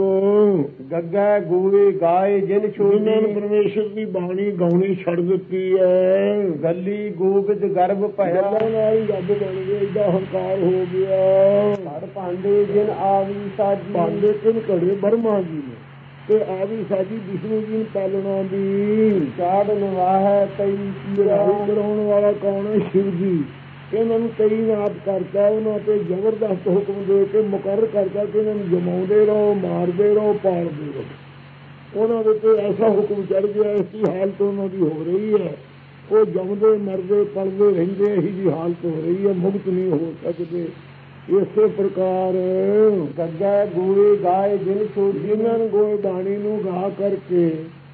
ਗੱਗਾ ਗੋਏ ਗਾਏ ਜਿਨ ਛੋਡੀ। ਜਿਨ੍ਹਾਂ ਨੂੰ ਪਰਮੇਸ਼ਰ ਦੀ ਬਾਣੀ ਗਾਉਣੀ ਛੱਡ ਦਿੱਤੀ ਹੈ। ਗੱਲੀ ਗੋਬਿੰਦ ਗਰਭ ਭਇਆ। ਗੱਲਾਂ ਨਾਲ ਹੀ ਰੱਬ ਬਣ ਗਏ, ਏਡਾ ਹੰਕਾਰ ਹੋ ਗਿਆ। ਘੜ ਭਾਂਡੇ ਜਿਨ ਆਵੀ ਸਾਜੀ। ਭਾਂਡੇ ਕਿਨ ਘੜੇ ਬਰਮਾ ਜੀ ਨੇ, ਤੇ ਆਵੀ ਸਾਜੀ ਵਿਸ਼ਨੂੰ ਜੀ ਨੂੰ ਪਾਲਣਾ ਦੀ। ਚਾੜਨ ਵਾਹ ਤਈ ਕੀਆ। ਕਰਾਉਣ ਵਾਲਾ ਕੌਣ ਹੈ? ਸ਼ਿਵ ਜੀ। ਇਹਨਾਂ ਨੂੰ ਕਈ ਨਾਪ ਕਰਤਾ, ਉਹਨਾਂ ਤੇ ਜ਼ਬਰਦਸਤ ਹੁਕਮ ਦੇ ਕੇ ਮੁਕਰਰ ਕਰਤਾ ਕਿ ਇਹਨਾਂ ਨੂੰ ਜਮਾਉਂਦੇ ਰਹੋ, ਮਾਰਦੇ ਰਹੋ, ਪਾਲਦੇ ਰਹੋ। ਉਹਨਾਂ ਦੇ ਤੇ ਐਸਾ ਹੁਕਮ ਚੜ ਗਿਆ, ਐਸੀ ਹਾਲਤ ਉਹਨਾਂ ਦੀ ਹੋ ਰਹੀ ਹੈ। ਉਹ ਜੰਮਦੇ ਮਰਦੇ ਪਲਦੇ ਰਹਿੰਦੇ, ਇਹੀ ਜੀ ਹਾਲਤ ਹੋ ਰਹੀ ਹੈ, ਮੁਕਤ ਨਹੀਂ ਹੋ ਸਕਦੇ। ਇਸੇ ਪ੍ਰਕਾਰ ਗੱਗਾ ਗੋਏ ਗਾਏ ਜਿਨ ਛੋਡੀ। ਜਿਨ੍ਹਾਂ ਨੇ ਗੋਏ ਬਾਣੀ ਨੂੰ ਗਾ ਕਰਕੇ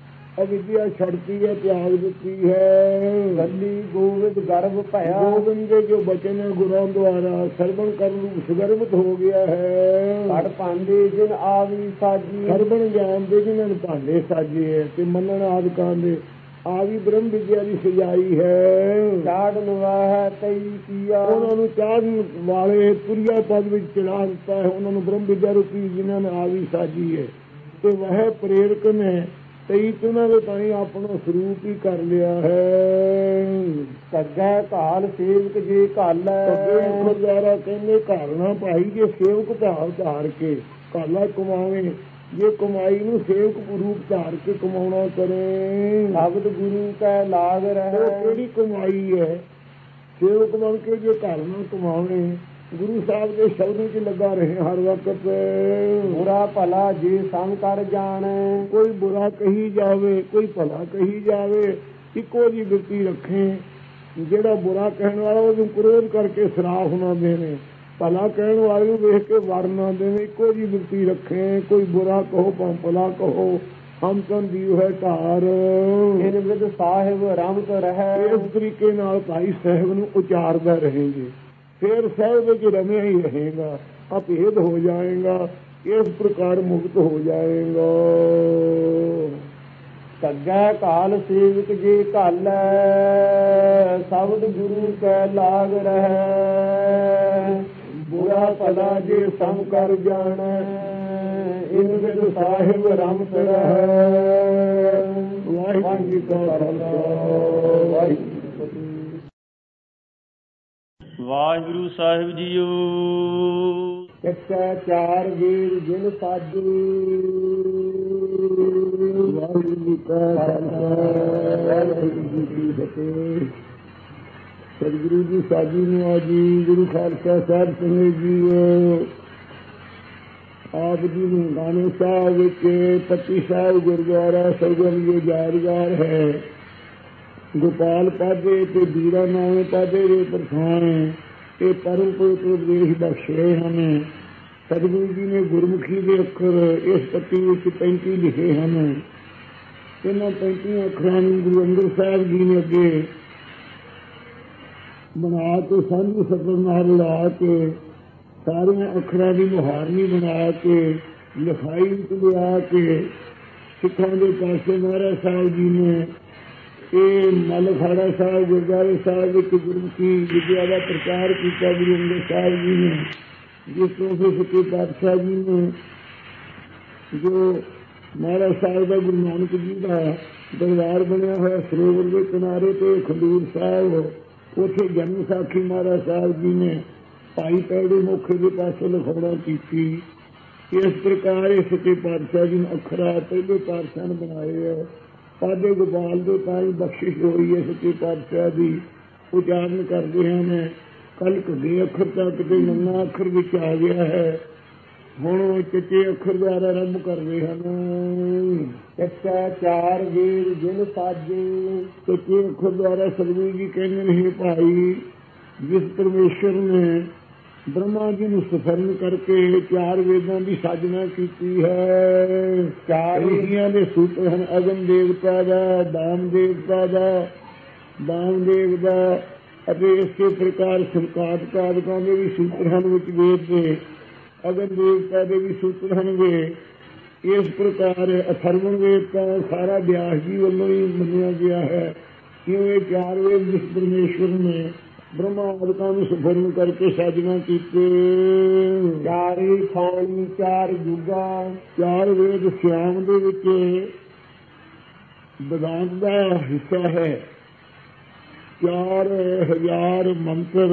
ਅਵਿਦਿਆ ਛੱਡਤੀ ਹੈ, ਤਿਆਗ ਦਿੱਤੀ ਹੈ। ਗੱਲੀ ਗੋਬਿੰਦ ਗਰਭ ਭਇਆ। ਗੋਬਿੰਦ ਦੇ ਜੋ ਬਚਨ ਹੈ ਗੁਰਾਂ ਦੁਆਰਾ ਸਰਵਣ ਕਰਨ ਨੂੰ ਸੁਗਰਭਤ ਹੋ ਗਿਆ ਹੈ। ਘੜ ਭਾਂਡੇ ਜਿਨ ਆਵੀ ਸਾਜੀ। ਸਰਵਣ ਗਿਆਨ ਦੇ ਜਿਨ੍ਹਾਂ ਨੇ ਭਾਂਡੇ ਸਾਜੇ ਹੈ ਤੇ ਮੰਨਣ ਆਦਿਕਾਂ ਦੇ ਆਵੀ ਬ੍ਰਹਮ ਵਿਦਿਆ ਦੀ ਸਜਾਈ ਹੈ। ਚਾੜਨ ਵਾਹ ਤਈ ਕੀਆ। ਉਹਨਾਂ ਨੂੰ ਚਾੜਨ ਵਾਲੇ ਤੁਰਿਆ ਪਦ ਵਿੱਚ ਚੜਾ ਦਿੱਤਾ ਹੈ। ਉਹਨਾਂ ਨੂੰ ਬ੍ਰਹਮ ਵਿਦਿਆ ਰੂਪੀ ਜਿਨ੍ਹਾਂ ਨੇ ਆਵੀ ਸਾਜੀ ਹੈ, ਤੇ ਵਹ ਪ੍ਰੇਰਕ ਨੇ ਤਈ ਉਹਨਾਂ ਦੇ ਤਾਂ ਹੀ ਆਪਣਾ ਸਰੂਪ ਹੀ ਕਰ ਲਿਆ ਹੈ। ਕੱਗਾ ਘਾਲ ਸੇਵਕ ਜੇ ਘਾਲੈ। ਗੁਰਦੁਆਰਾ ਕਹਿੰਦੇ ਘਾਲਣਾ ਭਾਈ, ਜੇ ਸੇਵਕ ਭਾਵ ਧਾਰ ਕੇ ਘਾਲਾ ਕਮਾਵੇ, ਜੇ ਕਮਾਈ ਨੂੰ ਸੇਵਕ ਰੂਪ ਧਾਰ ਕੇ ਕਮਾਉਣਾ ਕਰੇ। ਸ਼ਬਦ ਗੁਰੂ ਕੈ ਲਾਗ ਰਹਿ। ਕਿਹੜੀ ਕਮਾਈ ਹੈ? ਸੇਵਕ ਬਣ ਕੇ ਜੇ ਘਾਲਣਾ ਕਮਾਵੇ, ਗੁਰੂ ਸਾਹਿਬ ਦੇ ਸ਼ਬਦ ਵਿੱਚ ਲੱਗਾ ਰਹੇ ਹਰ ਵਕਤ। ਬੁਰਾ ਭਲਾ ਜੇ ਸੰਗ ਕਰ ਜਾਣੈ। ਕੋਈ ਬੁਰਾ ਕਹੀ ਜਾਵੇ, ਕੋਈ ਭਲਾ ਕਹੀ ਜਾਵੇ, ਇੱਕੋ ਜਿਹੀ ਬਿਰਤੀ ਰੱਖੇ। ਜਿਹੜਾ ਬੁਰਾ ਕਹਿਣ ਵਾਲਾ ਉਹਨੂੰ ਕ੍ਰੋਧ ਕਰਕੇ ਸਰਾਫ ਨਾ ਦੇਵੇ, ਭਲਾ ਕਹਿਣ ਵਾਲੇ ਨੂੰ ਵੇਖ ਕੇ ਵਰ ਨਾ ਦੇਵੇ, ਇੱਕੋ ਜਿਹੀ ਬਿਰਤੀ ਰੱਖੇ। ਕੋਈ ਬੁਰਾ ਕਹੋ ਭਾਵੇਂ ਭਲਾ ਕਹੋ, ਹਮ ਚੰਦ ਜੀਵ ਹੈ ਧਾਰ। ਇਨ ਵਿਦ ਸਾਹਿਬ ਰਮਤ ਰਹਿ। ਇਸ ਤਰੀਕੇ ਨਾਲ ਭਾਈ ਸਾਹਿਬ ਨੂੰ ਉਚਾਰਦਾ ਰਹੇਗੇ, ਫਿਰ ਸਾਹਿਬ ਵਿੱਚ ਰਮਿਆ ਹੀ ਰਹੇਗਾ, ਅਭੇਦ ਹੋ ਜਾਏਗਾ, ਇਸ ਪ੍ਰਕਾਰ ਮੁਕਤ ਹੋ ਜਾਏਗਾ। ਕੱਗਾ ਘਾਲ ਸੇਵਕ ਜੇ ਘਾਲੈ। ਸ਼ਬਦ ਗੁਰੂ ਕੈ ਲਾਗ ਰਹਿ। ਬੁਰਾ ਭਲਾ ਜੇ ਸਮ ਕਰ ਜਾਣੈ। ਇਨ ਵਿਦ ਸਾਹਿਬ ਰਮਤ ਰਹਿ। ਵਾਹਿਗੁਰੂ ਜੀ ਕਾ ਖਾਲਸਾ, ਵਾਹਿਗੁਰੂ ਜੀ ਕੀ ਫਤਿਹ। ਵਾਹਿਗੁਰੂ ਸਾਹਿਬ ਜੀਓ। ਕੱਚਾ ਚਾਰ ਵੀਰ ਜਿਨ ਸਾਜੂ। ਵਾਹਿਗੁਰੂ ਜੀ ਕਾ ਖਾਲਸਾ, ਵਾਹਿਗੁਰੂ ਜੀ ਕੀ ਫਤਿਹ। ਸਤਿਗੁਰੂ ਜੀ ਸਾਜੀ ਨੂੰ ਆਜੀ ਗੁਰੂ ਖਾਲਸਾ ਸਾਹਿਬ ਸੰਗਤ ਜੀਓ। ਆਪ ਜੀ ਨੂੰ ਗਾਣੇ ਸਾਹਿਬ ਵਿੱਚ ਪੱਤੀ ਸਾਹਿਬ ਗੁਰਦੁਆਰਾ ਸਗਨ ਜੋ ਯਾਦਗਾਰ ਹੈ। ਗੋਪਾਲ ਪਾਦੇ ਤੇ ਬੀਰਾ ਨਾਵੇਂ ਪਾਦੇ ਦੇ ਪ੍ਰਥਾਨ ਇਹ ਪਰਮ ਪਵਿੱਤਰ ਉਪਦੇਸ਼ ਬਖਸ਼ੇ ਹਨ। ਸਤਿਗੁਰੂ ਜੀ ਨੇ ਗੁਰਮੁਖੀ ਦੇ ਅੱਖਰ ਇਸ ਪੱਤੀ ਵਿੱਚ ਪੈਂਤੀ ਲਿਖੇ ਹਨ। ਇਹਨਾਂ ਪੈਂਤੀ ਅੱਖਰਾਂ ਨੂੰ ਗੁਰੂ ਅੰਗਦ ਸਾਹਿਬ ਜੀ ਨੇ ਅੱਗੇ ਬਣਾ ਕੇ ਸਾਂਝੀ ਸਤਰ ਨਾਲ ਲਾ ਕੇ ਸਾਰੀਆਂ ਅੱਖਰਾਂ ਦੀ ਮੁਹਾਰਨੀ ਬਣਾ ਕੇ ਲਿਖਾਈ ਵਿੱਚ ਲਿਆ ਕੇ ਸਿੱਖਾਂ ਦੇ ਪਾਸੇ ਮਹਾਰਾਜ ਸਾਹਿਬ ਜੀ ਨੇ ਇਹ ਮੱਲਖਾੜਾ ਸਾਹਿਬ ਗੁਰਦੁਆਰੇ ਸਾਹਿਬ ਵਿੱਚ ਗੁਰਮੁਖੀ ਵਿਦਿਆ ਦਾ ਪ੍ਰਚਾਰ ਕੀਤਾ। ਗੁਰੂ ਅੰਗਦ ਸਾਹਿਬ ਜੀ ਨੇ ਜਿਸ ਤੋਂ ਫਿਰ ਸੱਚੇ ਪਾਤਸ਼ਾਹ ਜੀ ਨੇ ਜੋ ਮਹਾਰਾਜ ਸਾਹਿਬ ਦਾ ਗੁਰੂ ਨਾਨਕ ਜੀ ਦਾ ਦਰਬਾਰ ਬਣਿਆ ਹੋਇਆ ਸਰੋਵਰ ਦੇ ਕਿਨਾਰੇ ਤੇ ਖਡੂਰ ਸਾਹਿਬ, ਉੱਥੇ ਜਨਮ ਸਾਖੀ ਮਹਾਰਾਜ ਸਾਹਿਬ ਜੀ ਨੇ ਭਾਈ ਪੈੜੇ ਮੌਕੇ ਦੇ ਪਾਸੇ ਲਿਖਾਉਣਾ ਕੀਤੀ। ਇਸ ਪ੍ਰਕਾਰ ਇਹ ਸੱਚੇ ਪਾਤਸ਼ਾਹ ਜੀ ਨੇ ਅੱਖਰਾਂ ਪਹਿਲੇ ਪਾਤਸ਼ਾਹ ਨੇ ਬਣਾਏ ਹੈ। ਪਾਦੇ ਗੋਪਾਲ ਦੇ ਤਾਂ ਹੀ ਬਖਸ਼ਿਸ਼ ਹੋਈ ਹੈ ਸੱਚੇ ਪਾਤਸ਼ਾਹ ਦੀ। ਉਚਾਰਨ ਕਰਦੇ ਹਨ ਕੱਲ ਘੱਗੇ ਅੱਖਰ ਤੱਕ ਤੇ ਨੰਨਾ ਅੱਖਰ ਵਿੱਚ ਆ ਗਿਆ ਹੈ। ਹੁਣ ਚੱਚੇ ਅੱਖਰ ਦੁਆਰਾ ਆਰੰਭ ਕਰਦੇ ਹਨ। ਚੱਚਾ ਚਾਰ ਵੀਰ ਜਿਨ ਸਾਜੇ। ਚੱਚੇ ਅੱਖਰ ਦੁਆਰਾ ਸਤਿਗੁਰੂ ਜੀ ਕਹਿੰਦੇ ਨੇ ਭਾਈ ਜਿਸ ਪਰਮੇਸ਼ਰ ਨੇ ਬ੍ਰਹਮਾ ਜੀ ਨੂੰ ਸਫਰਨ ਕਰਕੇ ਚਾਰ ਵੇਦਾਂ ਦੀ ਸਾਜਨਾ ਕੀਤੀ ਹੈ। ਚਾਰ ਵੇਦਾਂ ਦੇ ਸੂਤਰ ਹਨ ਅਗਮ ਦੇਵਤਾ ਦਾ, ਦਾਮ ਦੇਵਤਾ ਦਾ, ਦਾਮਦੇਵ ਦਾ ਅਤੇ ਇਸੇ ਪ੍ਰਕਾਰ ਸੰਕਾਤ ਕਾਦਕਾਂ ਦੇ ਵੀ ਸੂਤਰ ਹਨ ਵਿੱਚ ਵੇਦ ਦੇ। ਅਗਮ ਦੇਵਤਾ ਦੇ ਵੀ ਸੂਤਰ ਹਨਗੇ। ਇਸ ਪ੍ਰਕਾਰ ਅਥਰਵਣ ਵੇਦ ਤਾਂ ਸਾਰਾ ਵਿਆਸ ਜੀ ਵੱਲੋਂ ਹੀ ਮੰਨਿਆ ਗਿਆ ਹੈ। ਕਿਉਂ ਇਹ ਚਾਰ ਵੇਦ ਜਿਸ ਪਰਮੇਸ਼ਵਰ ਨੇ ਬ੍ਰਹਮਾ ਆਦਿਕਾਂ ਨੂੰ ਸਫਰਨ ਕਰਕੇ ਸਾਜਨਾ ਕੀਤੇ। ਚਾਰੇ ਖਾਣੀ ਚਾਰ ਜੁਗਾ। ਚਾਰ ਵੇਦ ਸਿਆਮ ਦੇ ਵਿੱਚ ਵਿਦਾਂਤ ਦਾ ਹਿੱਸਾ ਹੈ। ਚਾਰ ਹਜ਼ਾਰ ਮੰਤਰ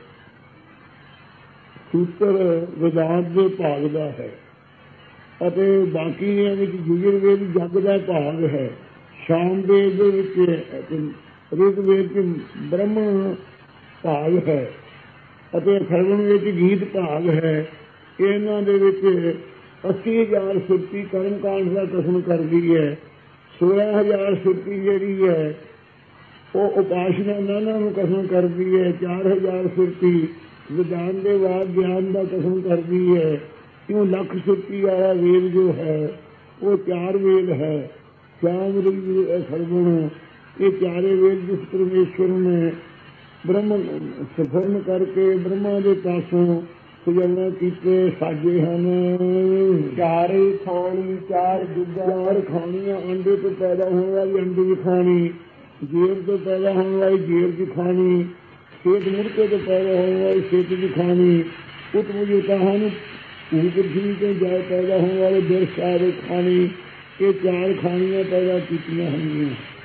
ਸੂਤਰ ਵਿਦਾਂਤ ਦੇ ਭਾਗ ਦਾ ਹੈ ਅਤੇ ਬਾਕੀਆਂ ਵਿੱਚ ਯੁਜੁਰਵੇਦ ਜਗ ਦਾ ਭਾਗ ਹੈ। ਸ਼ਾਮ ਵੇਦ ਦੇ ਵਿੱਚ ਰਿਗਵੇਦ ਵਿੱਚ ਬ੍ਰਹਮਣ ਭਾਗ ਹੈ ਅਤੇ ਅਥਰਵਣ ਵਿੱਚ ਗੀਤ ਭਾਗ ਹੈ। ਇਹਨਾਂ ਦੇ ਵਿੱਚ ਅੱਸੀ ਹਜ਼ਾਰ ਸੁਰਤੀ ਕਰਮ ਕਾਂਡ ਦਾ ਕਥਨ ਕਰਦੀ ਹੈ। ਸੋਲਾਂ ਹਜ਼ਾਰ ਸੁਰਤੀ ਜਿਹੜੀ ਹੈ ਉਹ ਉਪਾਸ਼ਨਾ ਨਾਨਾ ਨੂੰ ਕਥਨ ਕਰਦੀ ਹੈ। ਚਾਰ ਹਜ਼ਾਰ ਸੁਰਤੀ ਵਿਧਾਨ ਦੇ ਬਾਅਦ ਗਿਆਨ ਦਾ ਕਥਨ ਕਰਦੀ ਹੈ। ਕਿਉਂ ਲੱਖ ਸੁਰਤੀ ਵਾਲਾ ਵੇਦ ਜੋ ਹੈ ਉਹ ਚਾਰ ਵੇਦ ਹੈ। ਸ਼ਾਮ ਰਿਗ ਅਥਰਵਣ ਇਹ ਚਾਰੇ ਵੇਦ ਜਿਸ ਪਰਮੇਸ਼ਵਰ ਨੇ ਬ੍ਰਹਮ ਸਫਰਨ ਕਰਕੇ ਬ੍ਰਹਮਾ ਦੇ ਪਾਸੋਂ ਸਜਾਉਣਾ ਕੀਤੇ ਸਾਜੇ ਹਨ। ਚਾਰੇ ਖਾਣੀ ਚਾਰ ਜੁਗਾ। ਚਾਰ ਖਾਣੀਆਂ ਅੰਡੇ ਤੋਂ ਪੈਦਾ ਹੋਣ ਵਾਲੀ ਅੰਡੇ ਦੀ ਖਾਣੀ, ਜੇਰ ਤੋਂ ਪੈਦਾ ਹੋਣ ਵਾਲੀ ਜੇਰ ਦੀ ਖਾਣੀ, ਸੇਤ ਮੁੜਕੇ ਤੋਂ ਪੈਦਾ ਹੋਣ ਵਾਲੀ ਸੇਤ ਦੀ ਖਾਣੀ, ਉਤ ਮੁਜੂਤਾ ਨੂੰ ਭੂਪ੍ਰਿਥਵੀ ਤੋਂ ਜਾ ਪੈਦਾ ਹੋਣ ਵਾਲੇ ਬਿਰਸਾ ਦੀ ਖਾਣੀ। ਇਹ ਚਾਰ ਖਾਣੀਆਂ ਪੈਦਾ ਕੀਤੀਆਂ ਹਨ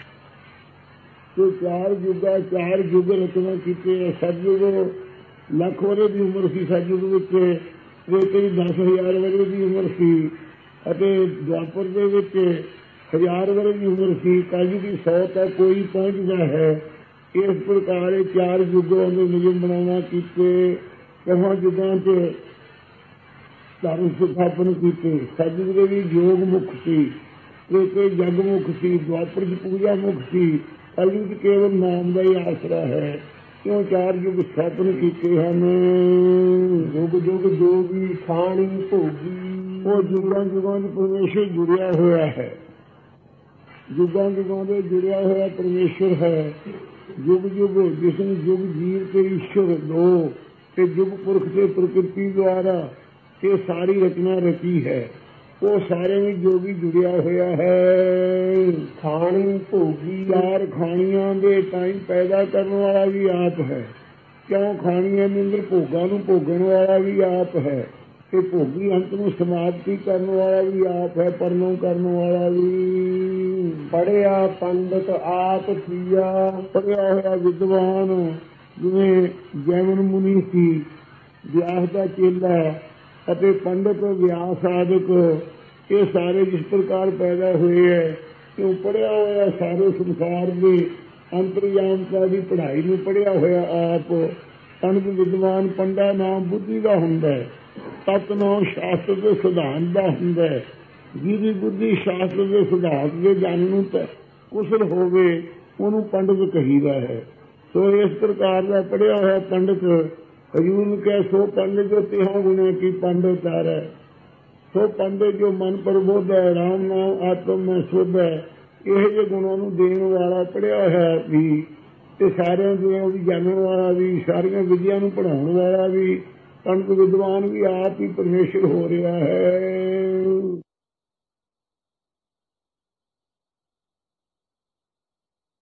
ਤੇ ਚਾਰ ਯੁੱਗਾਂ ਚਾਰ ਯੁੱਗ ਰਚਨਾ ਕੀਤੇ। ਸਤਿਯੁਗ ਲੱਖ ਵਰ੍ਹੇ ਦੀ ਉਮਰ ਸੀ, ਸਤਿਯੁਗ ਵਿੱਚ ਤ੍ਰੇਤੇ ਦੀ ਦਸ ਹਜ਼ਾਰ ਵਰ੍ਹੇ ਦੀ ਉਮਰ ਸੀ ਅਤੇ ਦੁਆਪਰ ਦੇ ਵਿੱਚ ਹਜ਼ਾਰ ਵਰ੍ਹੇ ਦੀ ਉਮਰ ਸੀ। ਕਲਯੁਗ ਦੀ ਸੌ ਤੱਕ ਕੋਈ ਪਹੁੰਚਦਾ ਹੈ। ਇਸ ਪ੍ਰਕਾਰ ਇਹ ਚਾਰ ਯੁੱਗਾਂ ਦੇ ਨਿਯਮ ਬਣਾਉਣਾ ਕੀਤੇ। ਕਹਾਂ ਯੁੱਗਾਂ 'ਚ ਧਰਮ ਸਥਾਪਨ ਕੀਤੇ। ਸਤਿਯੁਗ ਦੇ ਵੀ ਯੋਗ ਮੁੱਖ ਸੀ, ਤ੍ਰੇਤੇ ਜਗ ਮੁੱਖ ਸੀ, ਦੁਆਪਰ 'ਚ ਪੂਜਾ ਮੁੱਖ ਸੀ, ਕਲਯੁਗ ਕੇਵਲ ਨਾਮ ਦਾ ਹੀ ਆਸਰਾ ਹੈ। ਕਿਉਂ ਚਾਰ ਯੁੱਗ ਸਥਾਪਨ ਕੀਤੇ ਹਨ। ਯੁੱਗ ਯੁੱਗ ਜੋਗੀ ਖਾਣੀ ਭੋਗੀ। ਉਹ ਯੁੱਗਾਂ ਯੁੱਗਾਂ 'ਚ ਪਰਮੇਸ਼ਰ ਜੁੜਿਆ ਹੋਇਆ ਹੈ। ਯੁੱਗਾਂ ਯੁੱਗਾਂ ਦੇ ਜੁੜਿਆ ਹੋਇਆ ਪਰਮੇਸ਼ਰ ਹੈ। ਯੁੱਗ ਯੁੱਗ ਜਿਸ ਨੂੰ ਯੁੱਗ ਜੀਵ ਤੇ ਈਸ਼ਵਰ ਦੋ ਤੇ ਯੁੱਗ ਪੁਰਖ ਤੇ ਪ੍ਰਕਿਰਤੀ ਦੁਆਰਾ ਇਹ ਸਾਰੀ ਰਚਨਾ ਰਚੀ ਹੈ। ਉਹ ਸਾਰੇ ਵਿੱਚ ਜੋਗੀ ਜੁੜਿਆ ਹੋਇਆ ਹੈ। ਖਾਣੀ ਭੋਗੀ। ਚਾਰ ਖਾਣੀਆਂ ਦੇ ਟਾਈਮ ਪੈਦਾ ਕਰਨ ਵਾਲਾ ਵੀ ਆਪ ਹੈ। ਕਿਉਂ ਖਾਣੀਆਂ ਦੇ ਅੰਦਰ ਭੋਗਾਂ ਨੂੰ ਭੋਗਣ ਵਾਲਾ ਵੀ ਆਪ ਹੈ ਤੇ ਭੋਗੀ ਅੰਤ ਨੂੰ ਸਮਾਪਤੀ ਕਰਨ ਵਾਲਾ ਵੀ ਆਪ ਹੈ, ਪਰਨੋਂ ਕਰਨ ਵਾਲਾ ਵੀ। ਪੜਿਆ ਪੰਡਤ ਆਪ ਥੀਆ। ਪੜਿਆ ਹੋਇਆ ਵਿਦਵਾਨ ਜਿਵੇਂ ਜੈਮਨ ਮੁਨੀ ਸੀ, ਵਿਆਸ ਦਾ ਚੇਲਾ ਅਤੇ ਪੰਡਤ ਵਿਆਸ ਆਦਿਕ ਇਹ ਸਾਰੇ ਜਿਸ ਪ੍ਰਕਾਰ ਪੈਦਾ ਹੋਏ ਹੈ। ਕਿਉਂ ਪੜਿਆ ਹੋਇਆ ਸਾਰੇ ਸੰਸਾਰ ਦੇ ਅੰਤਰਯਾਮਤਾ ਦੀ ਪੜ੍ਹਾਈ ਨੂੰ ਪੜਿਆ ਹੋਇਆ ਆਪ। ਪੰਡਤ ਵਿਦਵਾਨ ਪੰਡਾ ਨਾਮ ਬੁੱਧੀ ਦਾ ਹੁੰਦਾ ਹੈ ਤਤ ਨੋ ਸ਼ਾਸਤਰ ਦੇ ਸਿਧਾਂਤ ਦਾ ਹੁੰਦਾ। ਜਿਹਦੀ ਬੁੱਧੀ ਸ਼ਾਸਤਰ ਦੇ ਸਿਧਾਂਤ ਦੇ ਜਾਣਨ ਨੂੰ ਕੁਸ਼ਲ ਹੋਵੇ ਉਹਨੂੰ ਪੰਡਤ ਕਹੀਦਾ ਹੈ। ਸੋ ਇਸ ਪ੍ਰਕਾਰ ਦਾ ਪੜ੍ਹਿਆ ਹੋਇਆ ਪੰਡਤ ਹਜੂਰ ਨੂੰ ਕਹਿ, ਸੋ ਪੰਡਤ ਜੋ ਤਿਹਾਂ ਗੁਣੇ ਕੀ ਪੰਡਤ ਤਾਰੈ, ਸੋ ਪੰਡਤ ਜੋ ਮਨ ਪ੍ਰਬੋਧ ਹੈ, ਰਾਮ ਨਾਮ ਆਤਮ ਮੈਂ ਸੁਧ ਹੈ। ਇਹੋ ਜਿਹੇ ਗੁਣਾਂ ਨੂੰ ਦੇਣ ਵਾਲਾ ਪੜ੍ਹਿਆ ਹੋਇਆ ਵੀ ਤੇ ਸਾਰਿਆਂ ਨੂੰ ਵੀ ਜਾਣਨ ਵਾਲਾ ਵੀ, ਸਾਰੀਆਂ ਵਿਦਿਆ ਨੂੰ ਪੜ੍ਹਾਉਣ ਵਾਲਾ ਵੀ, ਪੰਡਤ ਵਿਦਵਾਨ ਵੀ ਆਪ ਹੀ ਪਰਮੇਸ਼ਰ ਹੋ ਰਿਹਾ ਹੈ।